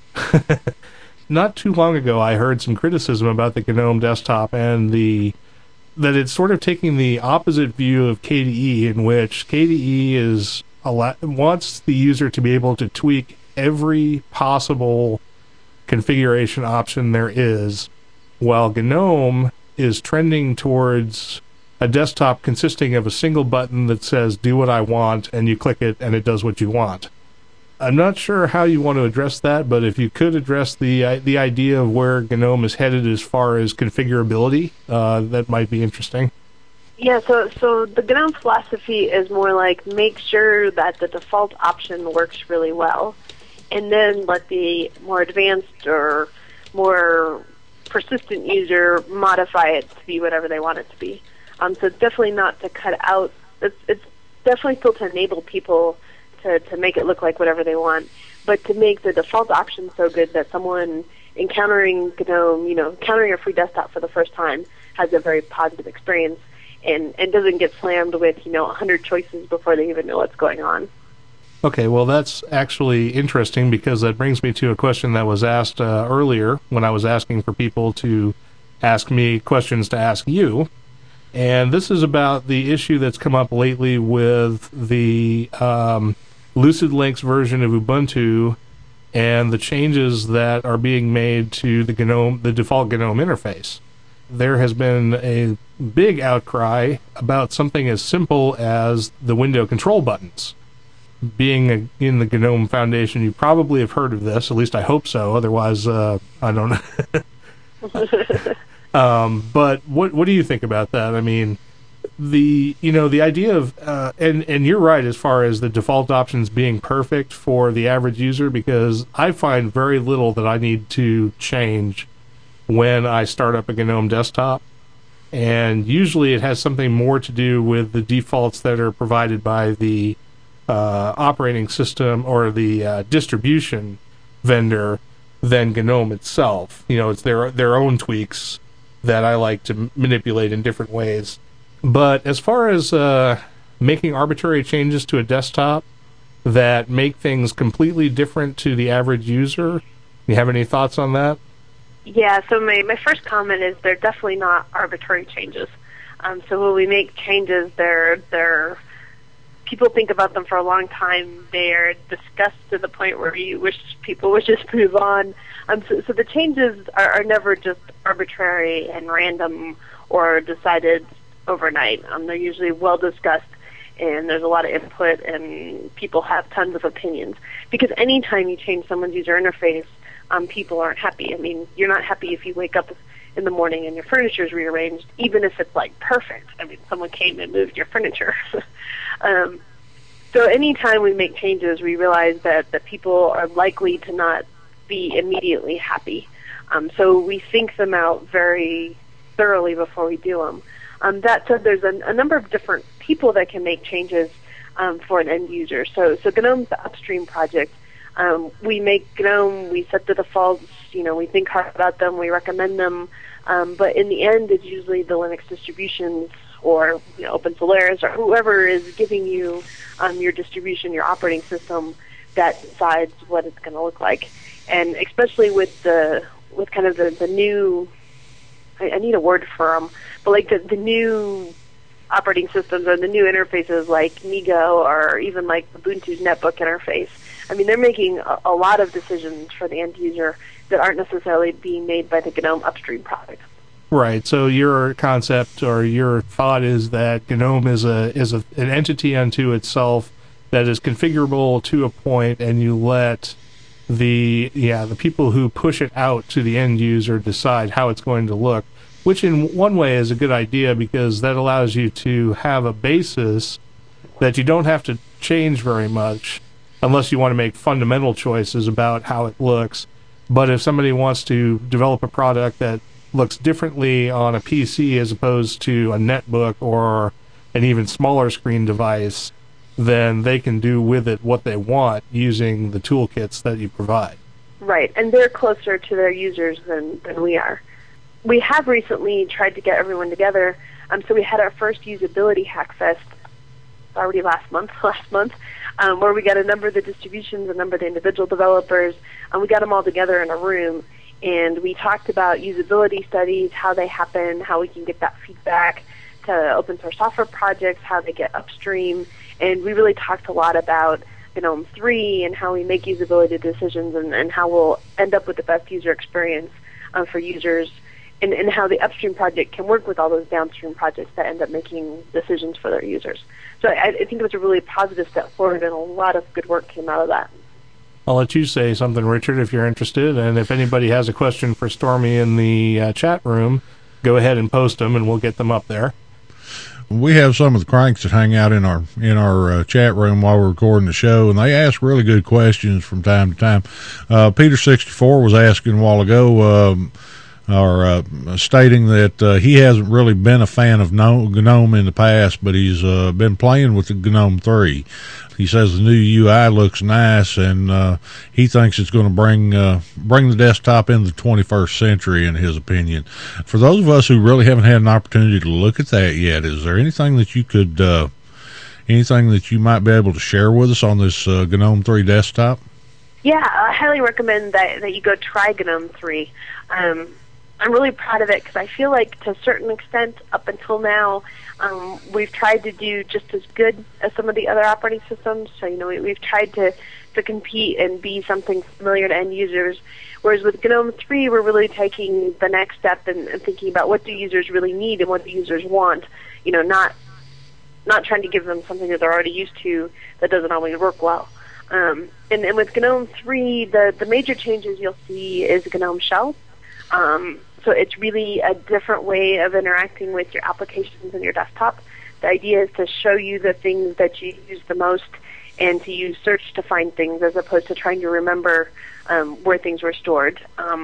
Not too long ago, I heard some criticism about the GNOME desktop and that it's sort of taking the opposite view of KDE, in which KDE wants the user to be able to tweak every possible configuration option there is, while GNOME is trending towards a desktop consisting of a single button that says do what I want, and you click it and it does what you want. I'm not sure how you want to address that, but if you could address the idea of where GNOME is headed as far as configurability, that might be interesting. Yeah, so the GNOME philosophy is more like make sure that the default option works really well, and then let the more advanced or more persistent user modify it to be whatever they want it to be. So it's definitely not to cut out. It's definitely still to enable people to make it look like whatever they want, but to make the default option so good that someone encountering GNOME, encountering a free desktop for the first time, has a very positive experience and doesn't get slammed with 100 choices before they even know what's going on. Okay, well, that's actually interesting, because that brings me to a question that was asked earlier when I was asking for people to ask me questions to ask you. And this is about the issue that's come up lately with the Lucid Linux version of Ubuntu and the changes that are being made to the default GNOME interface. There has been a big outcry about something as simple as the window control buttons. Being in the GNOME Foundation, you probably have heard of this. At least I hope so. Otherwise, I don't know. But what do you think about that? I mean, the idea of and you're right as far as the default options being perfect for the average user, because I find very little that I need to change when I start up a GNOME desktop, and usually it has something more to do with the defaults that are provided by the operating system or the distribution vendor than GNOME itself. It's their own tweaks that I like to manipulate in different ways. But as far as making arbitrary changes to a desktop, that make things completely different to the average user? You have any thoughts on that? Yeah, so my first comment is they're definitely not arbitrary changes. So when we make changes, they're people think about them for a long time. They're discussed to the point where you wish people would just move on. So the changes are never just arbitrary and random or decided overnight. They're usually well discussed, and there's a lot of input, and people have tons of opinions. Because anytime you change someone's user interface, people aren't happy. I mean, you're not happy if you wake up in the morning and your furniture is rearranged, even if it's like perfect. I mean, someone came and moved your furniture. So anytime we make changes, we realize that people are likely to not be immediately happy. So we think them out very thoroughly before we do them. That said, there's a number of different people that can make changes for an end user. So GNOME's the upstream project. We make GNOME, we set the defaults, we think hard about them, we recommend them, but in the end, it's usually the Linux distributions or Open Solaris or whoever is giving you your distribution, your operating system, that decides what it's going to look like. And especially with kind of the new, I need a word for them, but like the new operating systems or the new interfaces like MeeGo or even like Ubuntu's netbook interface. I mean, they're making a lot of decisions for the end user that aren't necessarily being made by the GNOME upstream product. Right. So your concept or your thought is that GNOME is an entity unto itself that is configurable to a point, and you let the people who push it out to the end user decide how it's going to look, which in one way is a good idea because that allows you to have a basis that you don't have to change very much unless you want to make fundamental choices about how it looks. But if somebody wants to develop a product that looks differently on a PC as opposed to a netbook or an even smaller screen device, then they can do with it what they want using the toolkits that you provide. Right, and they're closer to their users than we are. We have recently tried to get everyone together, so we had our first usability hackfest already last month, where we got a number of the distributions, a number of the individual developers, and we got them all together in a room, and we talked about usability studies, how they happen, how we can get that feedback to open source software projects, how they get upstream, and we really talked a lot about GNOME 3 and how we make usability decisions and how we'll end up with the best user experience for users, and how the upstream project can work with all those downstream projects that end up making decisions for their users. So I think it was a really positive step forward, and a lot of good work came out of that. I'll let you say something, Richard, if you're interested, and if anybody has a question for Stormy in the chat room, go ahead and post them, and we'll get them up there. We have some of the cranks that hang out in our chat room while we're recording the show, and they ask really good questions from time to time. Peter64 was asking a while ago, stating that he hasn't really been a fan of GNOME in the past, but he's been playing with the GNOME 3. He says the new UI looks nice, and he thinks it's going to bring the desktop into the 21st century, in his opinion. For those of us who really haven't had an opportunity to look at that yet, is there anything that you could, anything that you might be able to share with us on this GNOME 3 desktop? Yeah, I highly recommend that you go try GNOME 3. I'm really proud of it because I feel like to a certain extent up until now we've tried to do just as good as some of the other operating systems. So, we've tried to compete and be something familiar to end users, whereas with GNOME 3 we're really taking the next step and thinking about what do users really need and what do users want, not trying to give them something that they're already used to that doesn't always work well. And with GNOME 3, the major changes you'll see is GNOME Shell. So it's really a different way of interacting with your applications and your desktop. The idea is to show you the things that you use the most and to use search to find things as opposed to trying to remember where things were stored.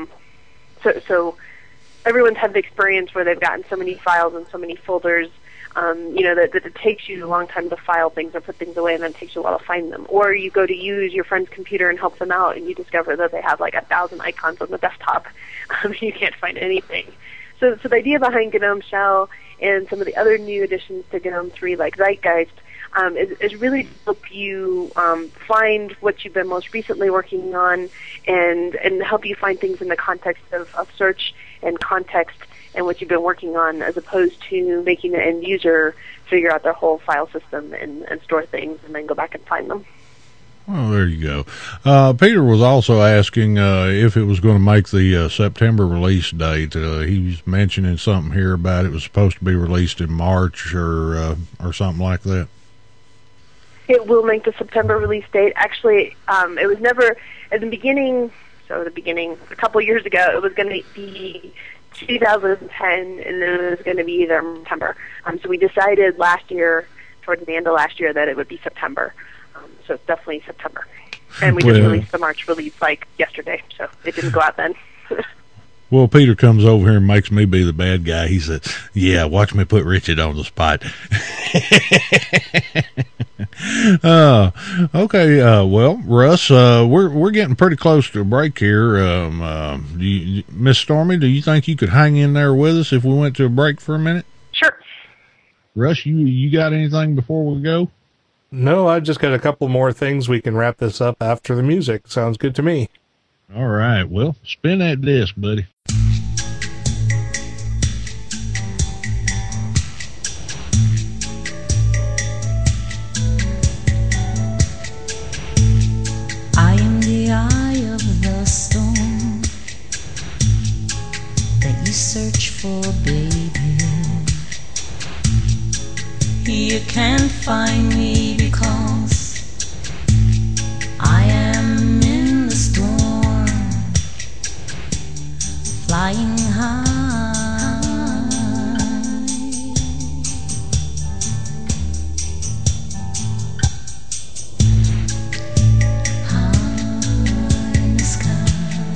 So everyone's had the experience where they've gotten so many files and so many folders that it takes you a long time to file things or put things away, and then it takes you a while to find them. Or you go to use your friend's computer and help them out, and you discover that they have like 1,000 icons on the desktop. You can't find anything. So the idea behind GNOME Shell and some of the other new additions to GNOME 3, like Zeitgeist, is really to help you find what you've been most recently working on, and help you find things in the context of search and context and what you've been working on, as opposed to making the end user figure out their whole file system and store things and then go back and find them. Well, there you go. Peter was also asking if it was going to make the September release date. He was mentioning something here about it was supposed to be released in March or something like that. It will make the September release date. Actually, it was never, at the beginning, a couple of years ago, it was going to be 2010, and then it was going to be either September. So we decided last year, towards the end of last year, that it would be September. So it's definitely September. And we just released the March release like yesterday, so it didn't go out then. Well, Peter comes over here and makes me be the bad guy. He said, yeah, watch me put Richard on the spot. Okay. Well, Russ, we're getting pretty close to a break here. Miss Stormy, do you think you could hang in there with us if we went to a break for a minute? Sure. Russ, you got anything before we go? No, I just got a couple more things. We can wrap this up after the music. Sounds good to me. All right. Well, spin that disc, buddy. I am the eye of the storm that you search for, baby. You can't find me because I am in the storm, flying high. High in the sky.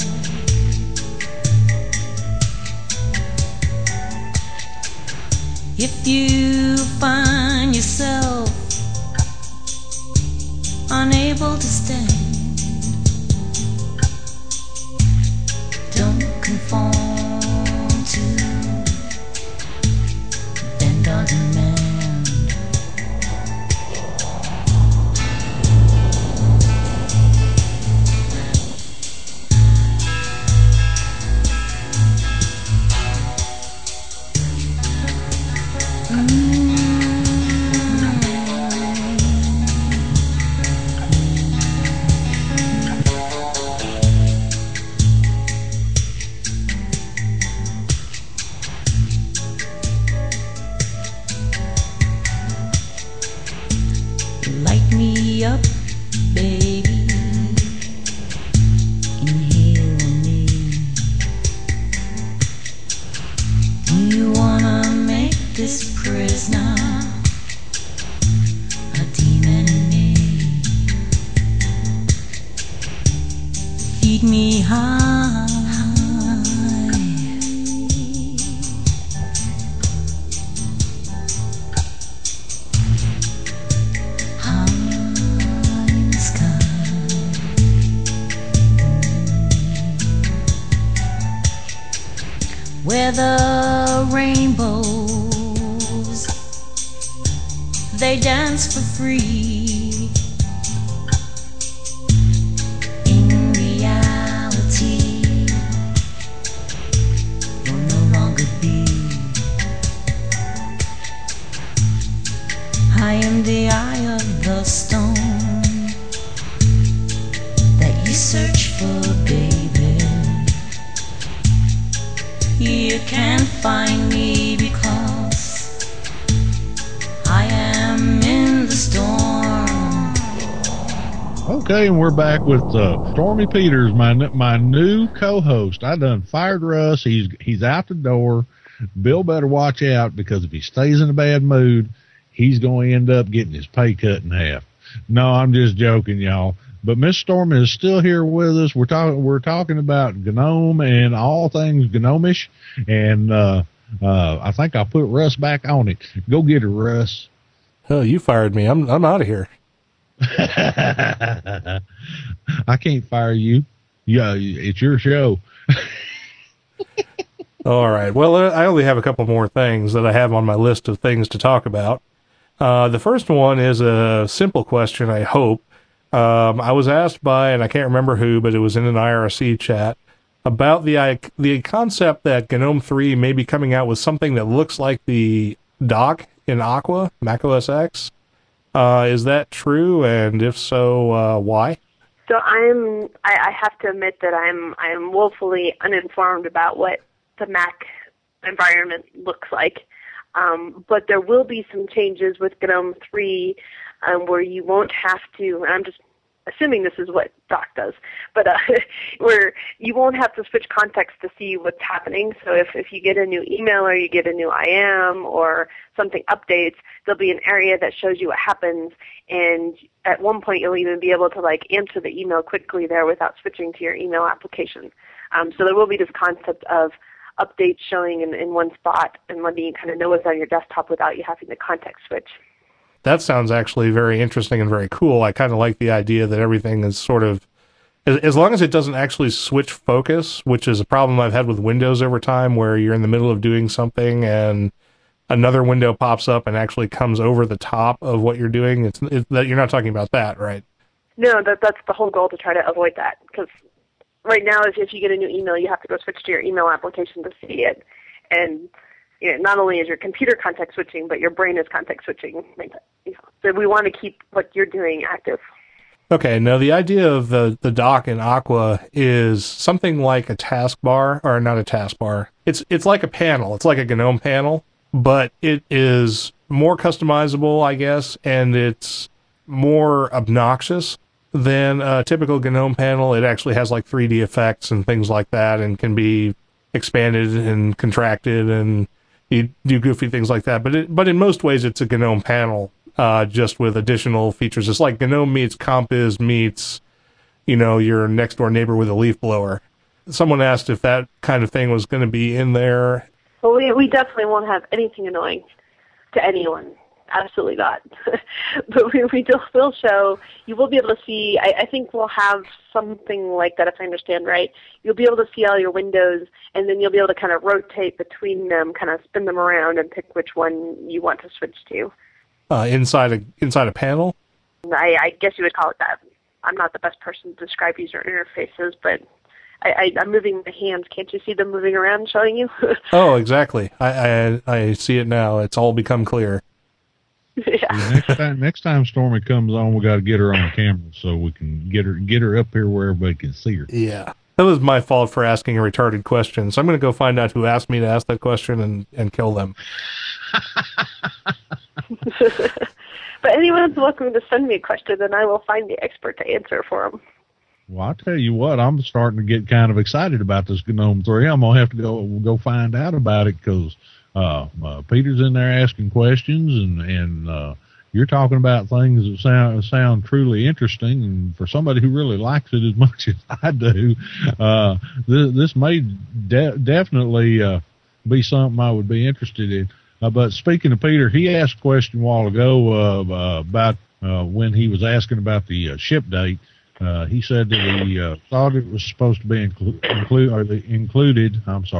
If you find yourself unable to stand, don't conform to bend on demand. Light me up, baby. Inhale me. Do you wanna make this prisoner a demon in me? Feed me high. Where the rainbows, they dance for free. In reality, you'll no longer be. I am the eye of the storm that you search for, baby. You can't find me because I am in the storm. Okay, and we're back with Stormy Peters, my new co-host. I done fired Russ. He's out the door. Bill better watch out, because if he stays in a bad mood, he's going to end up getting his pay cut in half. No, I'm just joking, y'all. But Miss Stormy is still here with us. We're talking about GNOME and all things GNOME-ish. And I think I'll put Russ back on it. Go get her, Russ. Oh, you fired me. I'm out of here. I can't fire you. Yeah, it's your show. All right. Well, I only have a couple more things that I have on my list of things to talk about. The first one is a simple question, I hope. I was asked by, and I can't remember who, but it was in an IRC chat, about the concept that GNOME 3 may be coming out with something that looks like the dock in Aqua, Mac OS X. Is that true? And if so, why? So I have to admit that I'm woefully uninformed about what the Mac environment looks like. But there will be some changes with GNOME 3 where you won't have to, and I'm just assuming this is what Doc does, but where you won't have to switch context to see what's happening. So if you get a new email or you get a new IM or something updates, there'll be an area that shows you what happens, and at one point you'll even be able to answer the email quickly there without switching to your email application. So there will be this concept of updates showing in one spot and letting you kind of know what's on your desktop without you having to context switch. That sounds actually very interesting and very cool. I kind of like the idea that everything is sort of, as long as it doesn't actually switch focus, which is a problem I've had with Windows over time, where you're in the middle of doing something and another window pops up and actually comes over the top of what you're doing. It's that you're not talking about that, right? No, that's the whole goal, to try to avoid that, because right now, if you get a new email, you have to go switch to your email application to see it. And not only is your computer context switching, but your brain is context switching. So we want to keep what you're doing active. Okay, now the idea of the dock in Aqua is something like a taskbar, or not a taskbar. It's like a panel. It's like a GNOME panel, but it is more customizable, I guess, and it's more obnoxious than a typical GNOME panel. It actually has 3D effects and things like that, and can be expanded and contracted, and you do goofy things like that. But in most ways, it's a GNOME panel, just with additional features. It's like GNOME meets Compiz meets, your next door neighbor with a leaf blower. Someone asked if that kind of thing was going to be in there. Well, we definitely won't have anything annoying to anyone. Absolutely not. But we will show, you will be able to see, I think we'll have something like that, if I understand right. You'll be able to see all your windows, and then you'll be able to kind of rotate between them, kind of spin them around and pick which one you want to switch to. Inside a panel? I guess you would call it that. I'm not the best person to describe user interfaces, but I'm moving my hands. Can't you see them moving around showing you? Oh, exactly. I see it now. It's all become clear. Yeah. Next time Stormy comes on, we got to get her on camera so we can get her up here where everybody can see her. Yeah, that was my fault for asking a retarded question. So I'm going to go find out who asked me to ask that question and kill them. But anyone's welcome to send me a question, and I will find the expert to answer for them. Well, I'll tell you what, I'm starting to get kind of excited about this GNOME 3. I'm gonna have to go find out about it, because Peter's in there asking questions, and you're talking about things that sound truly interesting. And for somebody who really likes it as much as I do, this may definitely be something I would be interested in. But speaking of Peter, he asked a question a while ago about when he was asking about the ship date. He said that he thought it was supposed to be included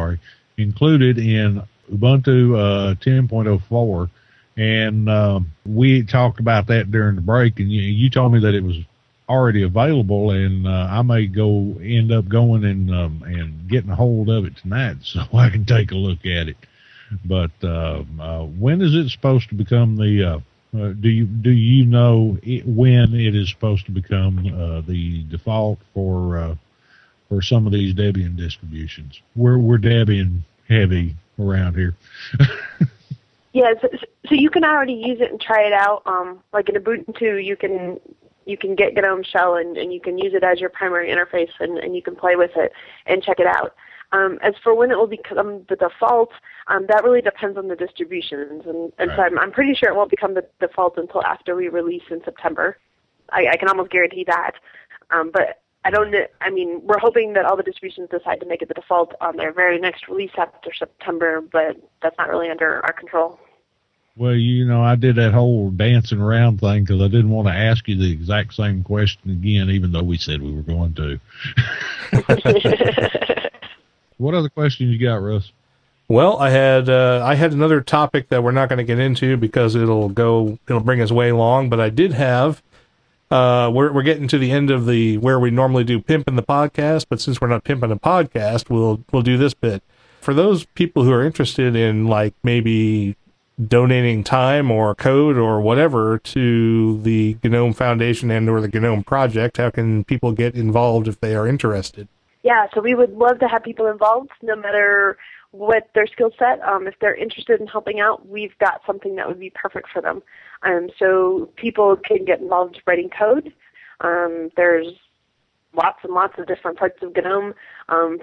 in Ubuntu 10.04, and we talked about that during the break, and you told me that it was already available, and I may end up going and getting a hold of it tonight so I can take a look at it. But when is it supposed to become the do you know when it is supposed to become the default for some of these Debian distributions? We're Debian heavy around here. Yeah, so you can already use it and try it out. Like in Ubuntu, you can get GNOME Shell and you can use it as your primary interface, and you can play with it and check it out. As for when it will become the default, that really depends on the distributions, and right. So I'm pretty sure it won't become the default until after we release in September. I can almost guarantee that. But we're hoping that all the distributions decide to make it the default on their very next release after September, but that's not really under our control. Well, I did that whole dancing around thing because I didn't want to ask you the exact same question again, even though we said we were going to. What other questions you got, Russ? Well, I had another topic that we're not going to get into because it'll bring us way long. But I did have we're getting to the end of where we normally do pimping the podcast. But since we're not pimping a podcast, we'll do this bit for those people who are interested in like maybe donating time or code or whatever to the GNOME Foundation and or the GNOME Project. How can people get involved if they are interested? Yeah, so we would love to have people involved, no matter what their skill set. If they're interested in helping out, we've got something that would be perfect for them. So people can get involved writing code. There's lots and lots of different parts of GNOME, from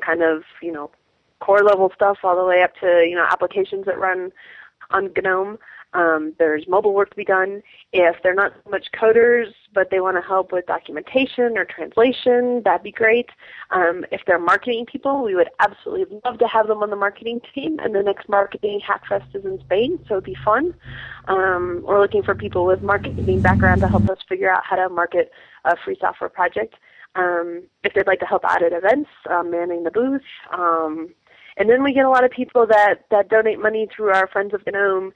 core level stuff all the way up to applications that run on GNOME. There's mobile work to be done. If they're not so much coders, but they want to help with documentation or translation, that'd be great. If they're marketing people, we would absolutely love to have them on the marketing team. And the next marketing Hackfest is in Spain, so it'd be fun. We're looking for people with marketing background to help us figure out how to market a free software project. If they'd like to help out at events, manning the booth. And then we get a lot of people that donate money through our Friends of GNOME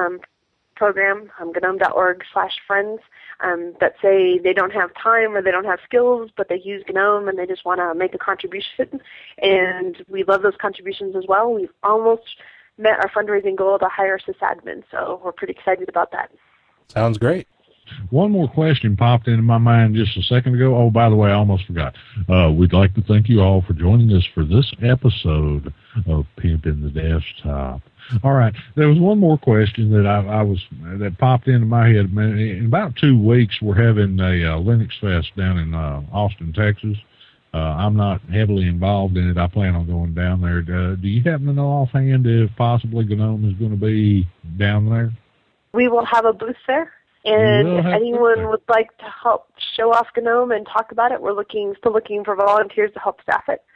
program, gnome.org/friends, that say they don't have time or they don't have skills, but they use GNOME and they just want to make a contribution. And we love those contributions as well. We've almost met our fundraising goal to hire sysadmin, so we're pretty excited about that. Sounds great. One more question popped into my mind just a second ago. Oh, by the way, I almost forgot. We'd like to thank you all for joining us for this episode of Pimpin' the Desktop. All right, there was one more question that that popped into my head. In about 2 weeks, we're having a Linux Fest down in Austin, Texas. I'm not heavily involved in it. I plan on going down there. Do you happen to know offhand if possibly GNOME is going to be down there? We will have a booth there. And if anyone would like to help show off GNOME and talk about it, we're still looking for volunteers to help staff it.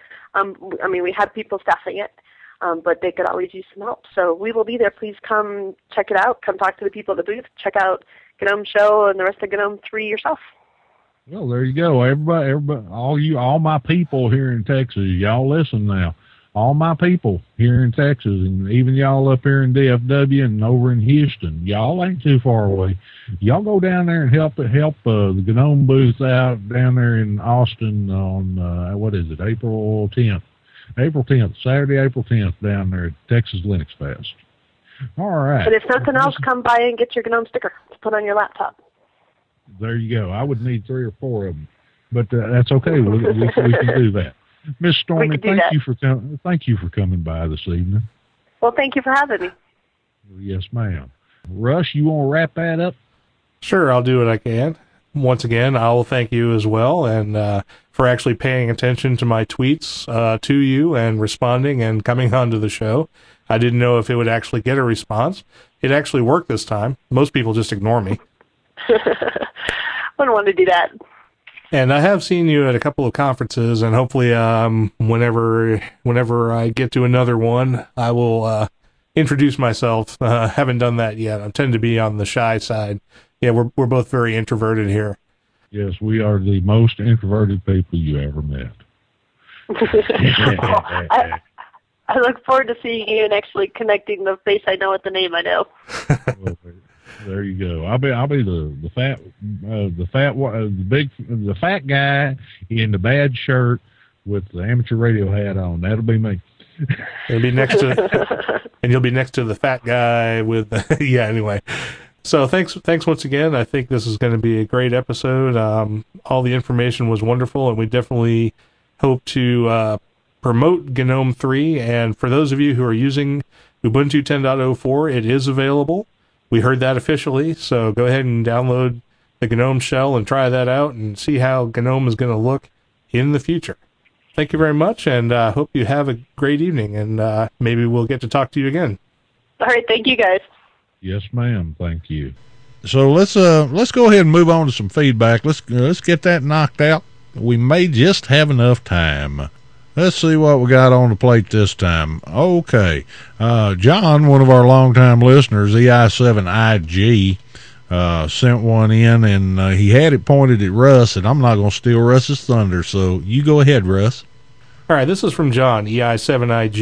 We have people staffing it, but they could always use some help. So we will be there. Please come check it out. Come talk to the people at the booth. Check out GNOME Show and the rest of GNOME 3 yourself. Well, there you go. Everybody, all my people here in Texas, y'all listen now. All my people here in Texas, and even y'all up here in DFW and over in Houston, y'all ain't too far away. Y'all go down there and help the GNOME booth out down there in Austin on April 10th. Saturday, April 10th, down there at Texas Linux Fest. All right. But if nothing else, come by and get your GNOME sticker to put on your laptop. There you go. I would need 3 or 4 of them, but that's okay. We can do that. Miss Stormy, thank you for coming by this evening. Well, thank you for having me. Yes, ma'am. Russ, you want to wrap that up? Sure, I'll do what I can. Once again, I will thank you as well, and for actually paying attention to my tweets to you and responding and coming onto the show. I didn't know if it would actually get a response. It actually worked this time. Most people just ignore me. Wouldn't want to do that. And I have seen you at a couple of conferences, and hopefully whenever I get to another one, I will introduce myself. Haven't done that yet. I tend to be on the shy side. Yeah, we're both very introverted here. Yes, we are the most introverted people you ever met. I look forward to seeing you and actually connecting the face I know with the name I know. There you go. I'll be the fat guy in the bad shirt with the amateur radio hat on. That'll be me. It'll be next to, and you'll be next to the fat guy with. Yeah. Anyway, so thanks once again. I think this is going to be a great episode. All the information was wonderful, and we definitely hope to promote GNOME 3. And for those of you who are using Ubuntu 10.04, it is available. We heard that officially, so go ahead and download the GNOME shell and try that out and see how GNOME is going to look in the future. Thank you very much, and hope you have a great evening, and maybe we'll get to talk to you again. All right, thank you, guys. Yes, ma'am. Thank you. So let's go ahead and move on to some feedback. Let's get that knocked out. We may just have enough time. Let's see what we got on the plate this time. Okay. John, one of our longtime listeners, EI7IG, sent one in, and he had it pointed at Russ, and I'm not going to steal Russ's thunder, so you go ahead, Russ. All right, this is from John, EI7IG.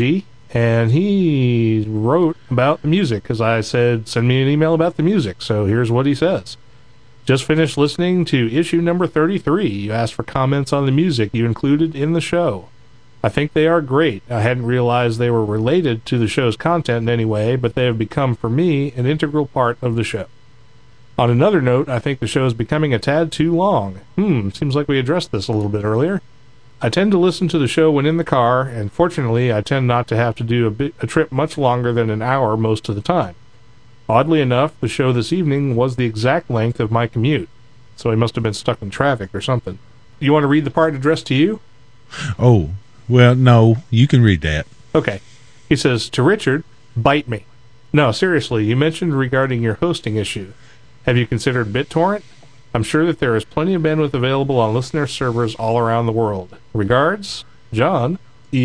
And he wrote about the music, because I said, send me an email about the music. So here's what he says. Just finished listening to issue number 33. You asked for comments on the music you included in the show. I think they are great. I hadn't realized they were related to the show's content in any way, but they have become, for me, an integral part of the show. On another note, I think the show is becoming a tad too long. Seems like we addressed this a little bit earlier. I tend to listen to the show when in the car, and fortunately, I tend not to have to do a trip much longer than an hour most of the time. Oddly enough, the show this evening was the exact length of my commute, so I must have been stuck in traffic or something. You want to read the part addressed to you? Oh, well, no, you can read that. Okay. He says, to Richard, bite me. No, seriously, you mentioned regarding your hosting issue. Have you considered BitTorrent? I'm sure that there is plenty of bandwidth available on listener servers all around the world. Regards, John,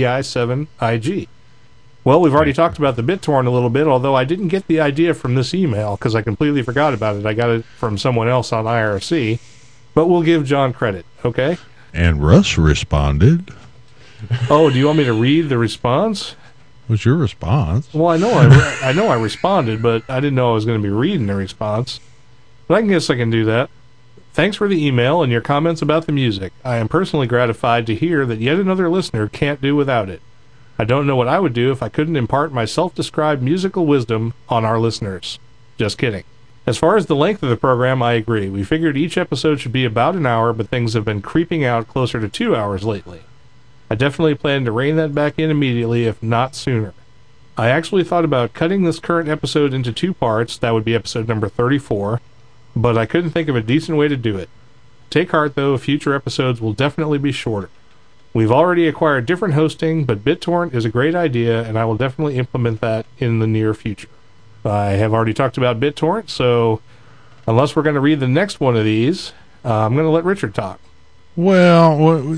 EI7IG. Well, we've already talked about the BitTorrent a little bit, although I didn't get the idea from this email because I completely forgot about it. I got it from someone else on IRC, but we'll give John credit, okay? And Russ responded. Oh, do you want me to read the response? What's your response? Well, I know I responded, but I didn't know I was going to be reading the response. But I guess I can do that. Thanks for the email and your comments about the music. I am personally gratified to hear that yet another listener can't do without it. I don't know what I would do if I couldn't impart my self-described musical wisdom on our listeners. Just kidding. As far as the length of the program, I agree. We figured each episode should be about an hour, but things have been creeping out closer to 2 hours lately. I definitely plan to rein that back in immediately, if not sooner. I actually thought about cutting this current episode into 2 parts, that would be episode number 34, but I couldn't think of a decent way to do it. Take heart, though, future episodes will definitely be shorter. We've already acquired different hosting, but BitTorrent is a great idea, and I will definitely implement that in the near future. I have already talked about BitTorrent, so unless we're going to read the next one of these, I'm going to let Richard talk. Well,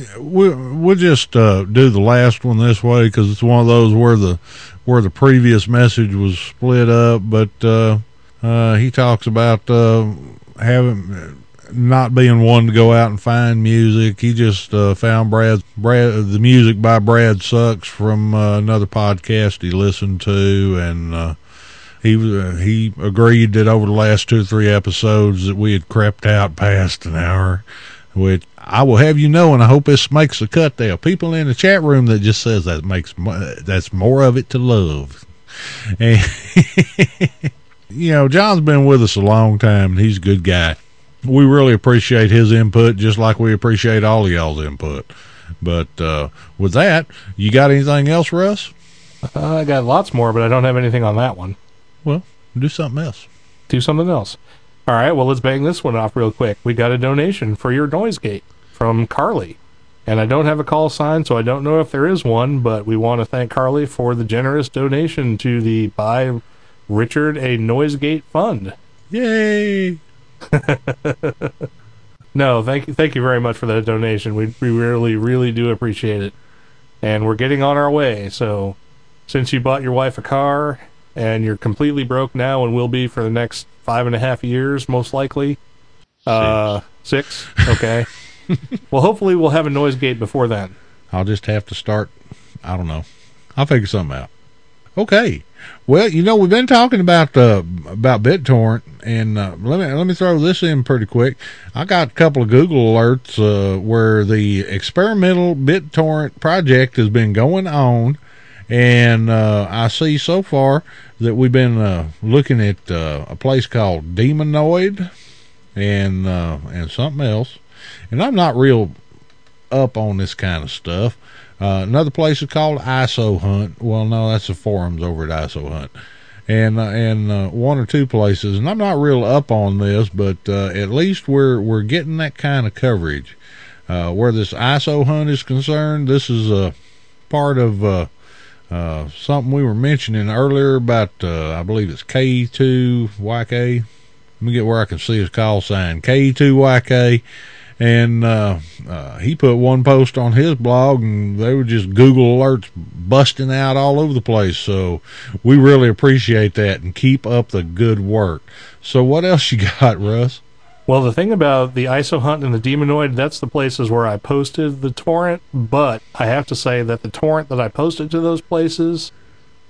we'll just do the last one this way because it's one of those where the previous message was split up. But he talks about not being one to go out and find music. He just found the music by Brad Sucks from another podcast he listened to, and he agreed that over the last 2 or 3 episodes that we had crept out past an hour, which I will have you know, and I hope this makes a cut. There are people in the chat room that just says that's more of it to love. And John's been with us a long time, and he's a good guy. We really appreciate his input, just like we appreciate all of y'all's input. But with that, you got anything else, Russ? I got lots more, but I don't have anything on that one. Well, do something else. Do something else. All right, well, let's bang this one off real quick. We got a donation for your noise gate from Carly. And I don't have a call sign, so I don't know if there is one, but we want to thank Carly for the generous donation to the Buy Richard a Noise Gate Fund. Yay! No, thank you very much for that donation. We really, really do appreciate it. And we're getting on our way, so since you bought your wife a car and you're completely broke now and will be for the next 5.5 years, most likely. 6. Okay. Well, hopefully we'll have a noise gate before then. I'll just have to start. I don't know. I'll figure something out. Okay. Well, we've been talking about BitTorrent, and let me throw this in pretty quick. I got a couple of Google alerts where the experimental BitTorrent project has been going on, and I see so far that we've been looking at a place called Demonoid and something else. And I'm not real up on this kind of stuff. Another place is called ISO Hunt. Well, no, that's the forums over at ISO Hunt. And 1 or 2 places. And I'm not real up on this, but at least we're getting that kind of coverage. Where this ISO Hunt is concerned, this is a part of something we were mentioning earlier about, I believe it's K2YK. Let me get where I can see his call sign. K2YK. And he put one post on his blog, and they were just Google alerts busting out all over the place. So we really appreciate that, and keep up the good work. So what else you got, Russ? Well, the thing about the ISO Hunt and the Demonoid, that's the places where I posted the torrent, but I have to say that the torrent that I posted to those places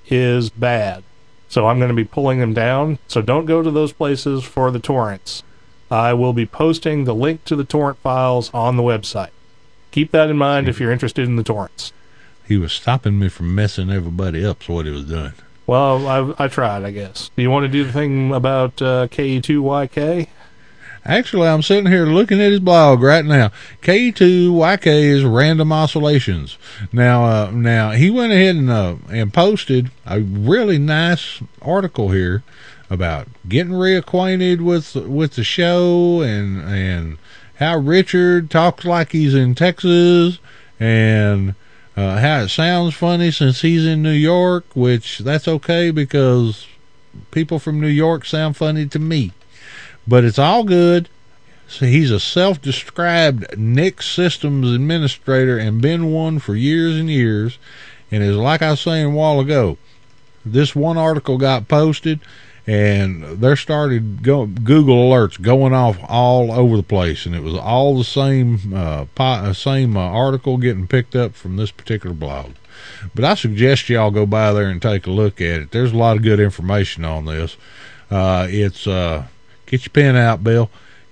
is bad. So I'm going to be pulling them down. So don't go to those places for the torrents. I will be posting the link to the torrent files on the website. Keep that in mind if you're interested in the torrents. He was stopping me from messing everybody up, is what he was doing. Well, I tried, I guess. Do you want to do the thing about KE2YK? Actually, I'm sitting here looking at his blog right now. KE2YK is random oscillations. Now he went ahead and posted a really nice article here about getting reacquainted with the show and how Richard talks like he's in Texas and how it sounds funny since he's in New York, which that's okay because people from New York sound funny to me. But it's all good. So he's a self-described NIC systems administrator and been one for years and years. And it's like I was saying a while ago, this one article got posted and there started Google alerts going off all over the place. And it was all the same article getting picked up from this particular blog. But I suggest y'all go by there and take a look at it. There's a lot of good information on this. Get your pen out, Bill.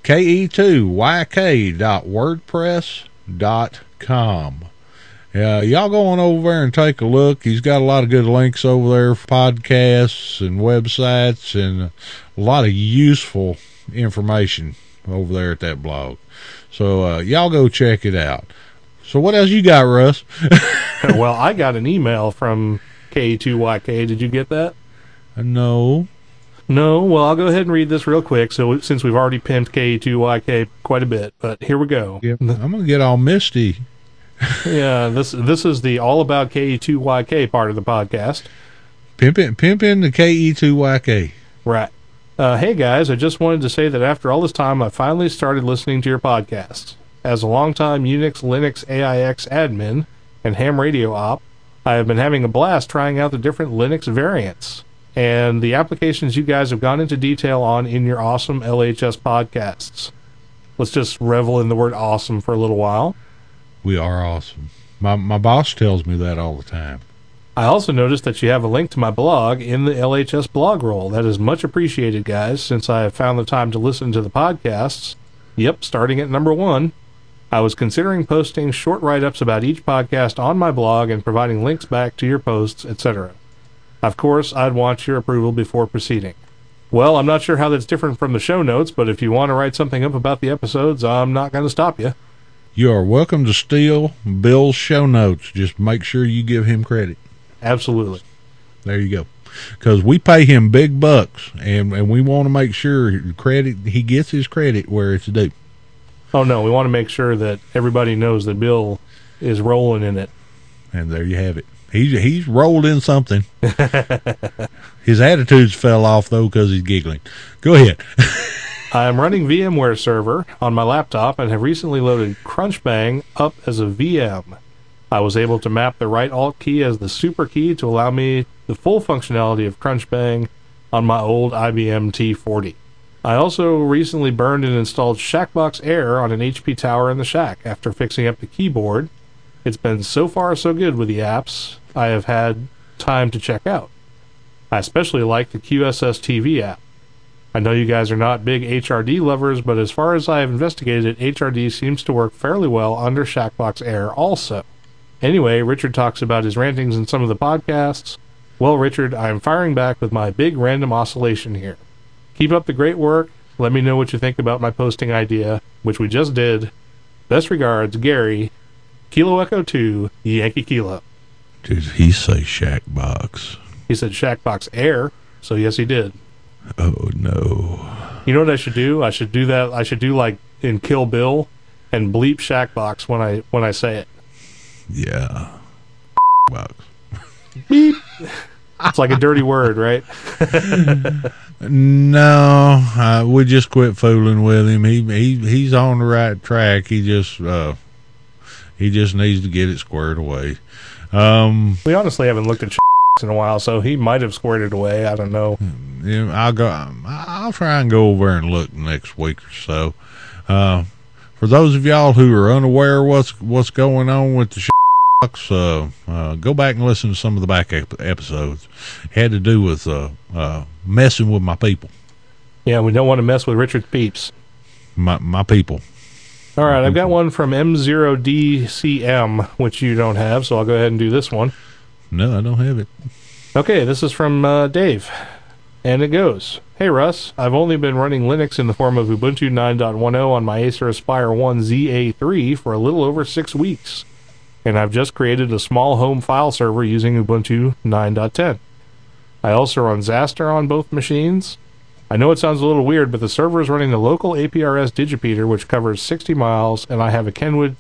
ke2yk.wordpress.com. Y'all go on over there and take a look. He's got a lot of good links over there for podcasts and websites and a lot of useful information over there at that blog. So y'all go check it out. So what else you got, Russ? Well, I got an email from KE2YK. Did you get that? No. No, well, I'll go ahead and read this real quick, so since we've already pimped KE2YK quite a bit, but here we go. Yep, I'm going to get all misty. Yeah, this is the all about KE2YK part of the podcast. Pimping the KE2YK. Right. Hey, guys, I just wanted to say that after all this time, I finally started listening to your podcast. As a longtime Unix, Linux, AIX admin, and ham radio op, I have been having a blast trying out the different Linux variants and the applications you guys have gone into detail on in your awesome LHS podcasts. Let's just revel in the word awesome for a little while. We are awesome. My boss tells me that all the time. I also noticed that you have a link to my blog in the LHS blog roll. That is much appreciated, guys, since I have found the time to listen to the podcasts. Yep, starting at number 1. I was considering posting short write-ups about each podcast on my blog and providing links back to your posts, etc. Of course, I'd want your approval before proceeding. Well, I'm not sure how that's different from the show notes, but if you want to write something up about the episodes, I'm not going to stop you. You are welcome to steal Bill's show notes. Just make sure you give him credit. Absolutely. There you go. Because we pay him big bucks, and we want to make sure he gets his credit where it's due. Oh, no, we want to make sure that everybody knows that Bill is rolling in it. And there you have it. He's rolled in something. His attitudes fell off, though, because he's giggling. Go ahead. I am running VMware Server on my laptop and have recently loaded Crunchbang up as a VM. I was able to map the right alt key as the super key to allow me the full functionality of Crunchbang on my old IBM T40. I also recently burned and installed Shackbox Air on an HP tower in the shack after fixing up the keyboard. It's been so far so good with the apps I have had time to check out. I especially like the QSS TV app. I know you guys are not big HRD lovers, but as far as I have investigated it, HRD seems to work fairly well under Shackbox Air also. Anyway, Richard talks about his rantings in some of the podcasts. Well, Richard, I am firing back with my big random oscillation here. Keep up the great work. Let me know what you think about my posting idea, which we just did. Best regards, Gary, Kilo Echo 2, Yankee Kilo. Did he say Shackbox? He said Shackbox Air, so yes, he did. Oh, no. You know what I should do? I should do that. I should do like in Kill Bill and bleep Shackbox when I say it. Yeah. Box. Beep. It's like a dirty word, right? No, we just quit fooling with him. He's on the right track. He just needs to get it squared away. We honestly haven't looked at in a while, so he might have squared it away. I don't know. I'll try and go over and look next week or so. For those of y'all who are unaware what's going on with the go back and listen to some of the back episodes. It had to do with messing with my people. Yeah, we don't want to mess with Richard's peeps. My people. All right, I've got one from M0DCM, which you don't have, so I'll go ahead and do this one. No, I don't have it. Okay, this is from Dave, and it goes, Hey Russ, I've only been running Linux in the form of Ubuntu 9.10 on my Acer Aspire 1 ZA3 for a little over 6 weeks, and I've just created a small home file server using Ubuntu 9.10. I also run Zaster on both machines. I know it sounds a little weird, but the server is running the local APRS digipeater, which covers 60 miles, and I have a Kenwood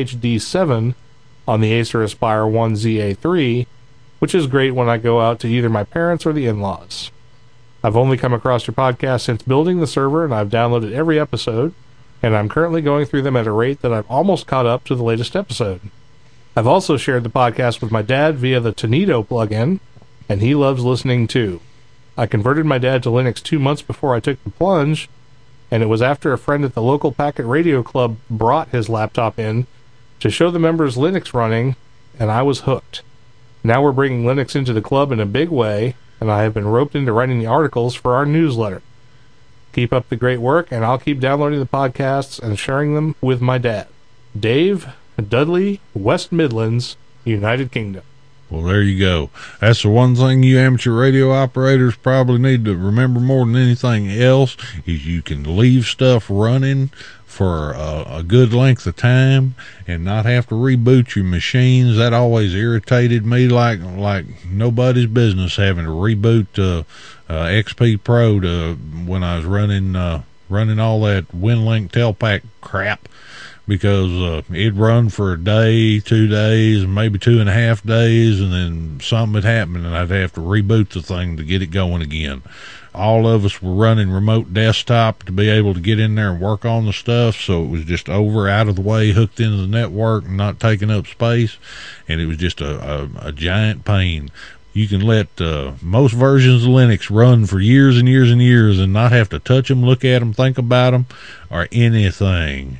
THD7 on the Acer Aspire 1 ZA3, which is great when I go out to either my parents or the in-laws. I've only come across your podcast since building the server, and I've downloaded every episode, and I'm currently going through them at a rate that I've almost caught up to the latest episode. I've also shared the podcast with my dad via the Tonedo plugin, and he loves listening too. I converted my dad to Linux 2 months before I took the plunge, and it was after a friend at the local Packet Radio Club brought his laptop in to show the members Linux running, and I was hooked. Now we're bringing Linux into the club in a big way, and I have been roped into writing the articles for our newsletter. Keep up the great work, and I'll keep downloading the podcasts and sharing them with my dad. Dave, Dudley, West Midlands, United Kingdom. Well, there you go. That's the one thing you amateur radio operators probably need to remember more than anything else is you can leave stuff running for a good length of time and not have to reboot your machines. That always irritated me like nobody's business, having to reboot XP Pro when I was running all that WinLink Telpac crap. Because it'd run for a day, 2 days, maybe 2.5 days, and then something would happen, and I'd have to reboot the thing to get it going again. All of us were running remote desktop to be able to get in there and work on the stuff, so it was just out of the way, hooked into the network, and not taking up space, and it was just a giant pain. You can let most versions of Linux run for years and years and years and not have to touch them, look at them, think about them, or anything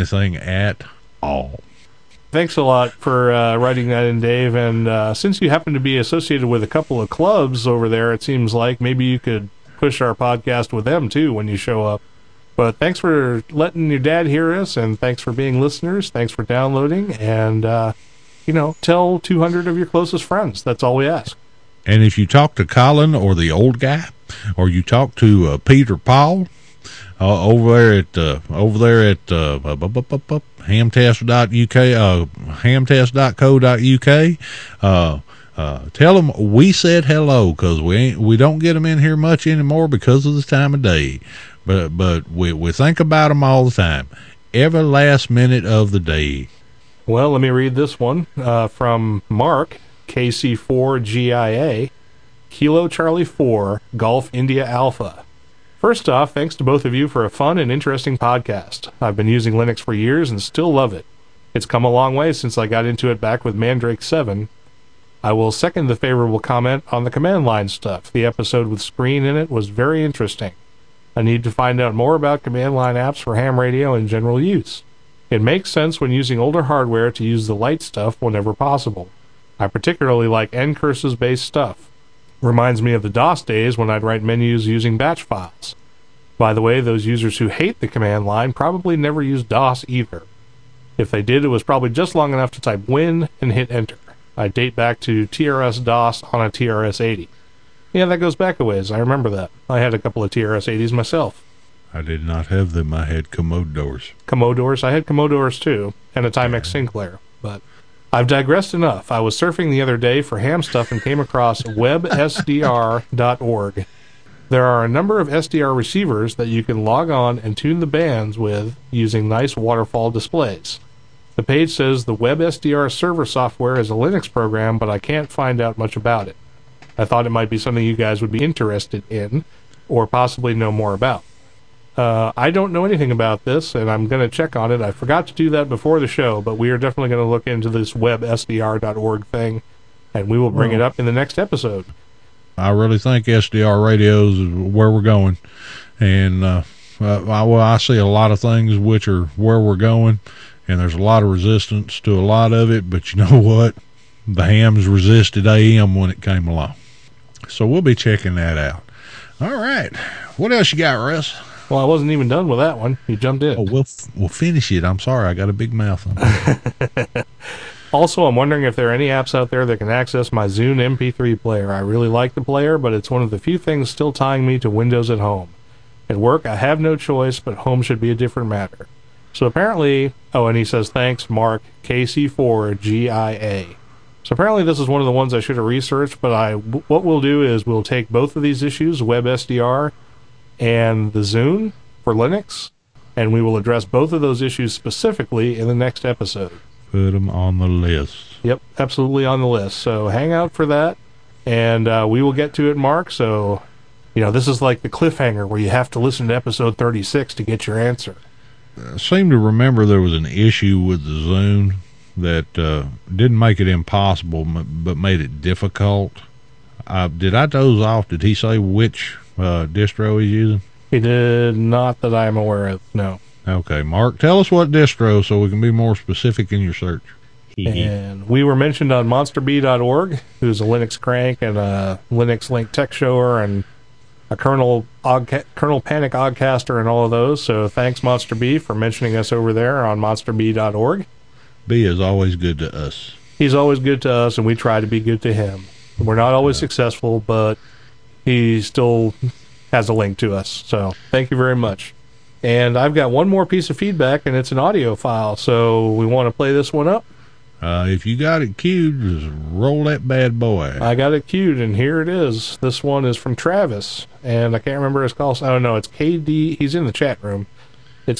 at all. Thanks a lot for writing that in, Dave. And since you happen to be associated with a couple of clubs over there, it seems like maybe you could push our podcast with them too when you show up. But thanks for letting your dad hear us, and thanks for being listeners. Thanks for downloading, and tell 200 of your closest friends. That's all we ask. And if you talk to Colin or the old guy, or you talk to Peter Paul over there at hamtest.uk, hamtest.co.uk, tell them we said hello, because we don't get them in here much anymore because of the time of day, but we think about them all the time, every last minute of the day. Well, let me read this one from Mark, KC4GIA, Kilo Charlie 4, Golf India Alpha. First off, thanks to both of you for a fun and interesting podcast. I've been using Linux for years and still love it. It's come a long way since I got into it back with Mandrake 7. I will second the favorable comment on the command line stuff. The episode with Screen in it was very interesting. I need to find out more about command line apps for ham radio and general use. It makes sense when using older hardware to use the light stuff whenever possible. I particularly like ncurses-based stuff. Reminds me of the DOS days when I'd write menus using batch files. By the way, those users who hate the command line probably never used DOS either. If they did, it was probably just long enough to type Win and hit Enter. I date back to TRS-DOS on a TRS-80. Yeah, that goes back a ways. I remember that. I had a couple of TRS-80s myself. I did not have them. I had Commodores. Commodores? I had Commodores too, and a Timex Sinclair, but I've digressed enough. I was surfing the other day for ham stuff and came across websdr.org. There are a number of SDR receivers that you can log on and tune the bands with using nice waterfall displays. The page says the WebSDR server software is a Linux program, but I can't find out much about it. I thought it might be something you guys would be interested in, or possibly know more about. I don't know anything about this, and I'm going to check on it. I forgot to do that before the show, but we are definitely going to look into this websdr.org thing, and we will bring it up in the next episode. I really think SDR radios is where we're going, and I see a lot of things which are where we're going, and there's a lot of resistance to a lot of it, but you know what? The hams resisted AM when it came along. So we'll be checking that out. All right. What else you got, Russ? Well, I wasn't even done with that one. You jumped in. Oh, we'll finish it. I'm sorry. I got a big mouth on. Also, I'm wondering if there are any apps out there that can access my Zune MP3 player. I really like the player, but it's one of the few things still tying me to Windows at home. At work, I have no choice, but home should be a different matter. So apparently, and he says, thanks, Mark, KC4GIA. So apparently this is one of the ones I should have researched, but what we'll do is we'll take both of these issues, WebSDR and the Zune for Linux, and we will address both of those issues specifically in the next episode. Put them on the list. Yep, absolutely on the list. So hang out for that, and we will get to it, Mark. So, this is like the cliffhanger where you have to listen to episode 36 to get your answer. I seem to remember there was an issue with the Zune that didn't make it impossible, but made it difficult. Did I doze off? Did he say which distro he's using? He did not that I am aware of, no. Okay, Mark, tell us what distro so we can be more specific in your search. And we were mentioned on monsterbee.org, who's a Linux crank and a Linux Link Tech Shower and a Kernel Panic Oddcaster and all of those. So thanks, Monster B, for mentioning us over there on monsterbee.org. B is always good to us. He's always good to us, and we try to be good to him. We're not always successful, but he still has a link to us. So thank you very much. And I've got one more piece of feedback, and it's an audio file. So we want to play this one up. If you got it queued, just roll that bad boy. I got it queued, and here it is. This one is from Travis, and I can't remember his call. Oh, no, it's KD. He's in the chat room. It's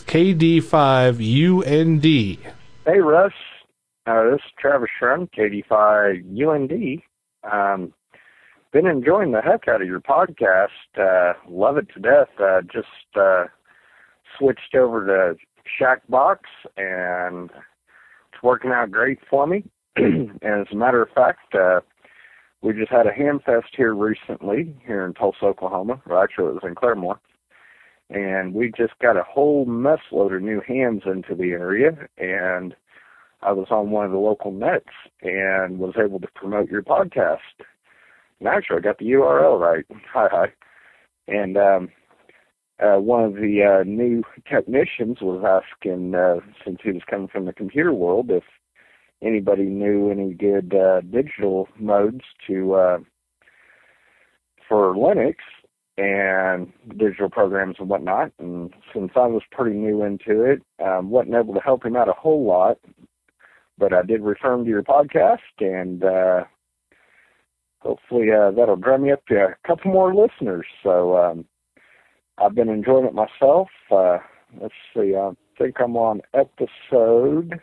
KD5UND. Hey, Russ. This is Travis Shrum, KD5UND. Been enjoying the heck out of your podcast. Love it to death. Just switched over to Shackbox, and it's working out great for me. And as a matter of fact, we just had a ham fest here recently, here in Tulsa, Oklahoma. Well, actually, it was in Claremore. And we just got a whole mess load of new hams into the area, and I was on one of the local nets and was able to promote your podcast. And actually, I got the URL right. Hi. And one of the new technicians was asking, since he was coming from the computer world, if anybody knew any good digital modes for Linux and digital programs and whatnot. And since I was pretty new into it, wasn't able to help him out a whole lot, but I did refer him to your podcast, and hopefully that'll drum me up to a couple more listeners. So I've been enjoying it myself. Let's see, I think I'm on episode,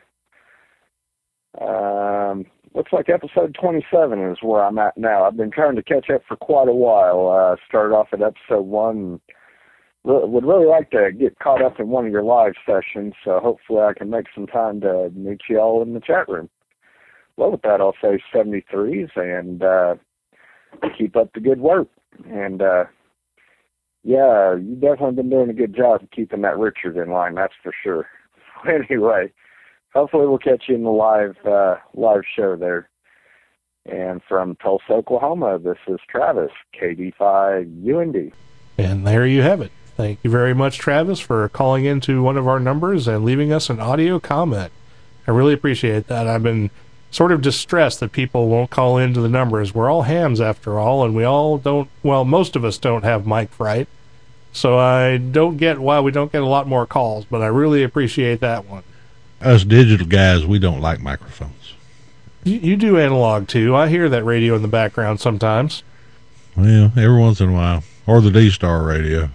looks like episode 27 is where I'm at now. I've been trying to catch up for quite a while. Started off at episode 1. Would really like to get caught up in one of your live sessions, so hopefully I can make some time to meet you all in the chat room. Well, with that, I'll say 73s, and keep up the good work. And, yeah, you've definitely been doing a good job of keeping that Richard in line, that's for sure. Anyway, hopefully we'll catch you in the live show there. And from Tulsa, Oklahoma, this is Travis, KD5UND. And there you have it. Thank you very much, Travis, for calling into one of our numbers and leaving us an audio comment. I really appreciate that. I've been sort of distressed that people won't call into the numbers. We're all hams after all, and we all don't, well, most of us don't have mic fright. So I don't get why we don't get a lot more calls, but I really appreciate that one. Us digital guys, we don't like microphones. You do analog too. I hear that radio in the background sometimes. Well, every once in a while. Or the D-Star radio.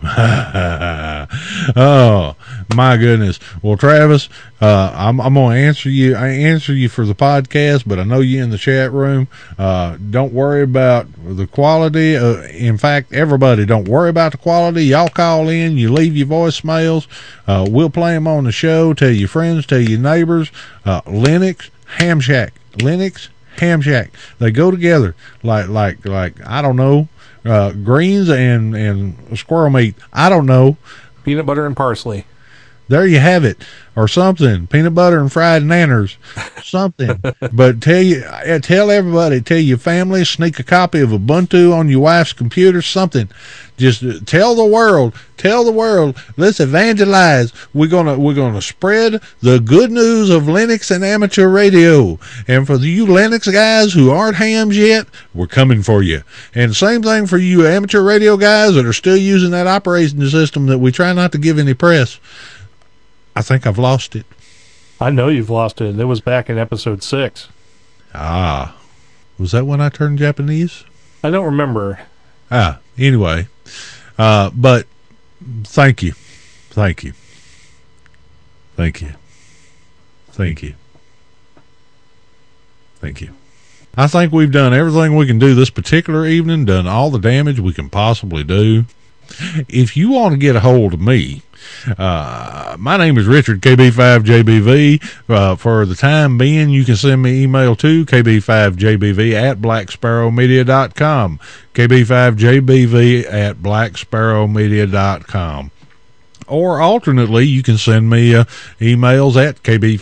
Oh, my goodness. Well, Travis, I'm going to answer you. I answer you for the podcast, but I know you in the chat room. Don't worry about the quality. In fact, everybody, don't worry about the quality. Y'all call in. You leave your voicemails. We'll play them on the show. Tell your friends. Tell your neighbors. Linux, Ham Shack. Linux, Ham Shack. They go together like I don't know. Greens and squirrel meat. I don't know. Peanut butter and parsley. there you have it, or something. Peanut butter and fried nanners, something. But tell everybody, tell your family, sneak a copy of Ubuntu on your wife's computer, something. Just tell the world. Let's evangelize. We're gonna spread the good news of Linux and amateur radio. And for you Linux guys who aren't hams yet, we're coming for you. And same thing for you amateur radio guys that are still using that operating system that we try not to give any press. I think I've lost it. I know you've lost it. It was back in episode 6. Ah. Was that when I turned Japanese? I don't remember. Anyway. But thank you. Thank you. Thank you. Thank you. Thank you. I think we've done everything we can do this particular evening, done all the damage we can possibly do. If you want to get a hold of me, my name is Richard, KB5JBV. For the time being, you can send me email to KB5JBV@blacksparrowmedia.com, KB5JBV@blacksparrowmedia.com. Or alternately, you can send me emails at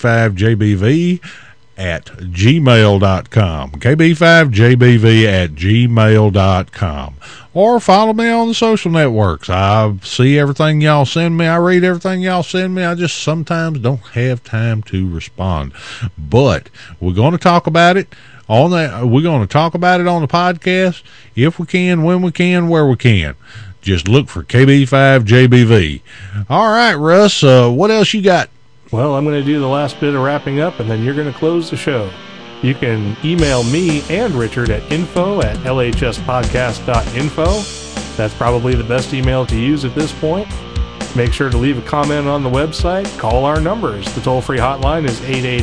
KB5JBV@gmail.com, KB5JBV@gmail.com. Or follow me on the social networks. I see everything y'all send me. I read everything y'all send me. I just sometimes don't have time to respond. But we're going to talk about it on that. We're going to talk about it on the podcast if we can, when we can, where we can. Just look for KB5JBV. All right, Russ, what else you got? Well, I'm going to do the last bit of wrapping up, and then you're going to close the show. You can email me and Richard at info@lhspodcast.info. That's probably the best email to use at this point. Make sure to leave a comment on the website. Call our numbers. The toll-free hotline is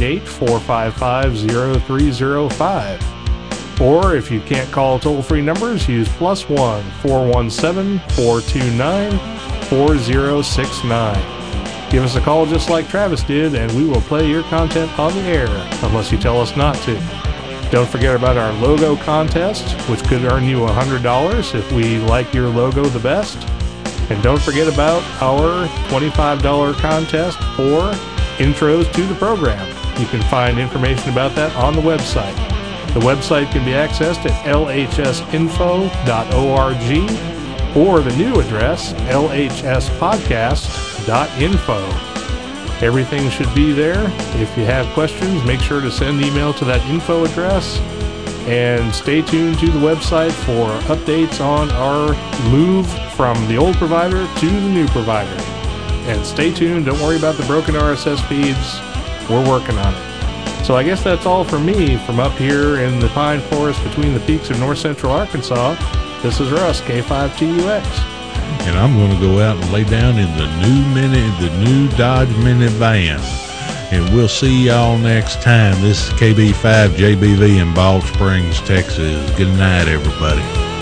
888-455-0305. Or if you can't call toll-free numbers, use +1 417 429 4069. Give us a call just like Travis did, and we will play your content on the air, unless you tell us not to. Don't forget about our logo contest, which could earn you $100 if we like your logo the best. And don't forget about our $25 contest for intros to the program. You can find information about that on the website. The website can be accessed at lhsinfo.org, or the new address, lhspodcast.info. Everything should be there. If you have questions, make sure to send email to that info address, and stay tuned to the website for updates on our move from the old provider to the new provider. And stay tuned. Don't worry about the broken RSS feeds. We're working on it. So I guess that's all for me from up here in the pine forest between the peaks of north central Arkansas. This is Russ, K5TUX. And I'm going to go out and lay down in the new Dodge minivan. And we'll see y'all next time. This is KB5JBV in Bald Springs, Texas. Good night, everybody.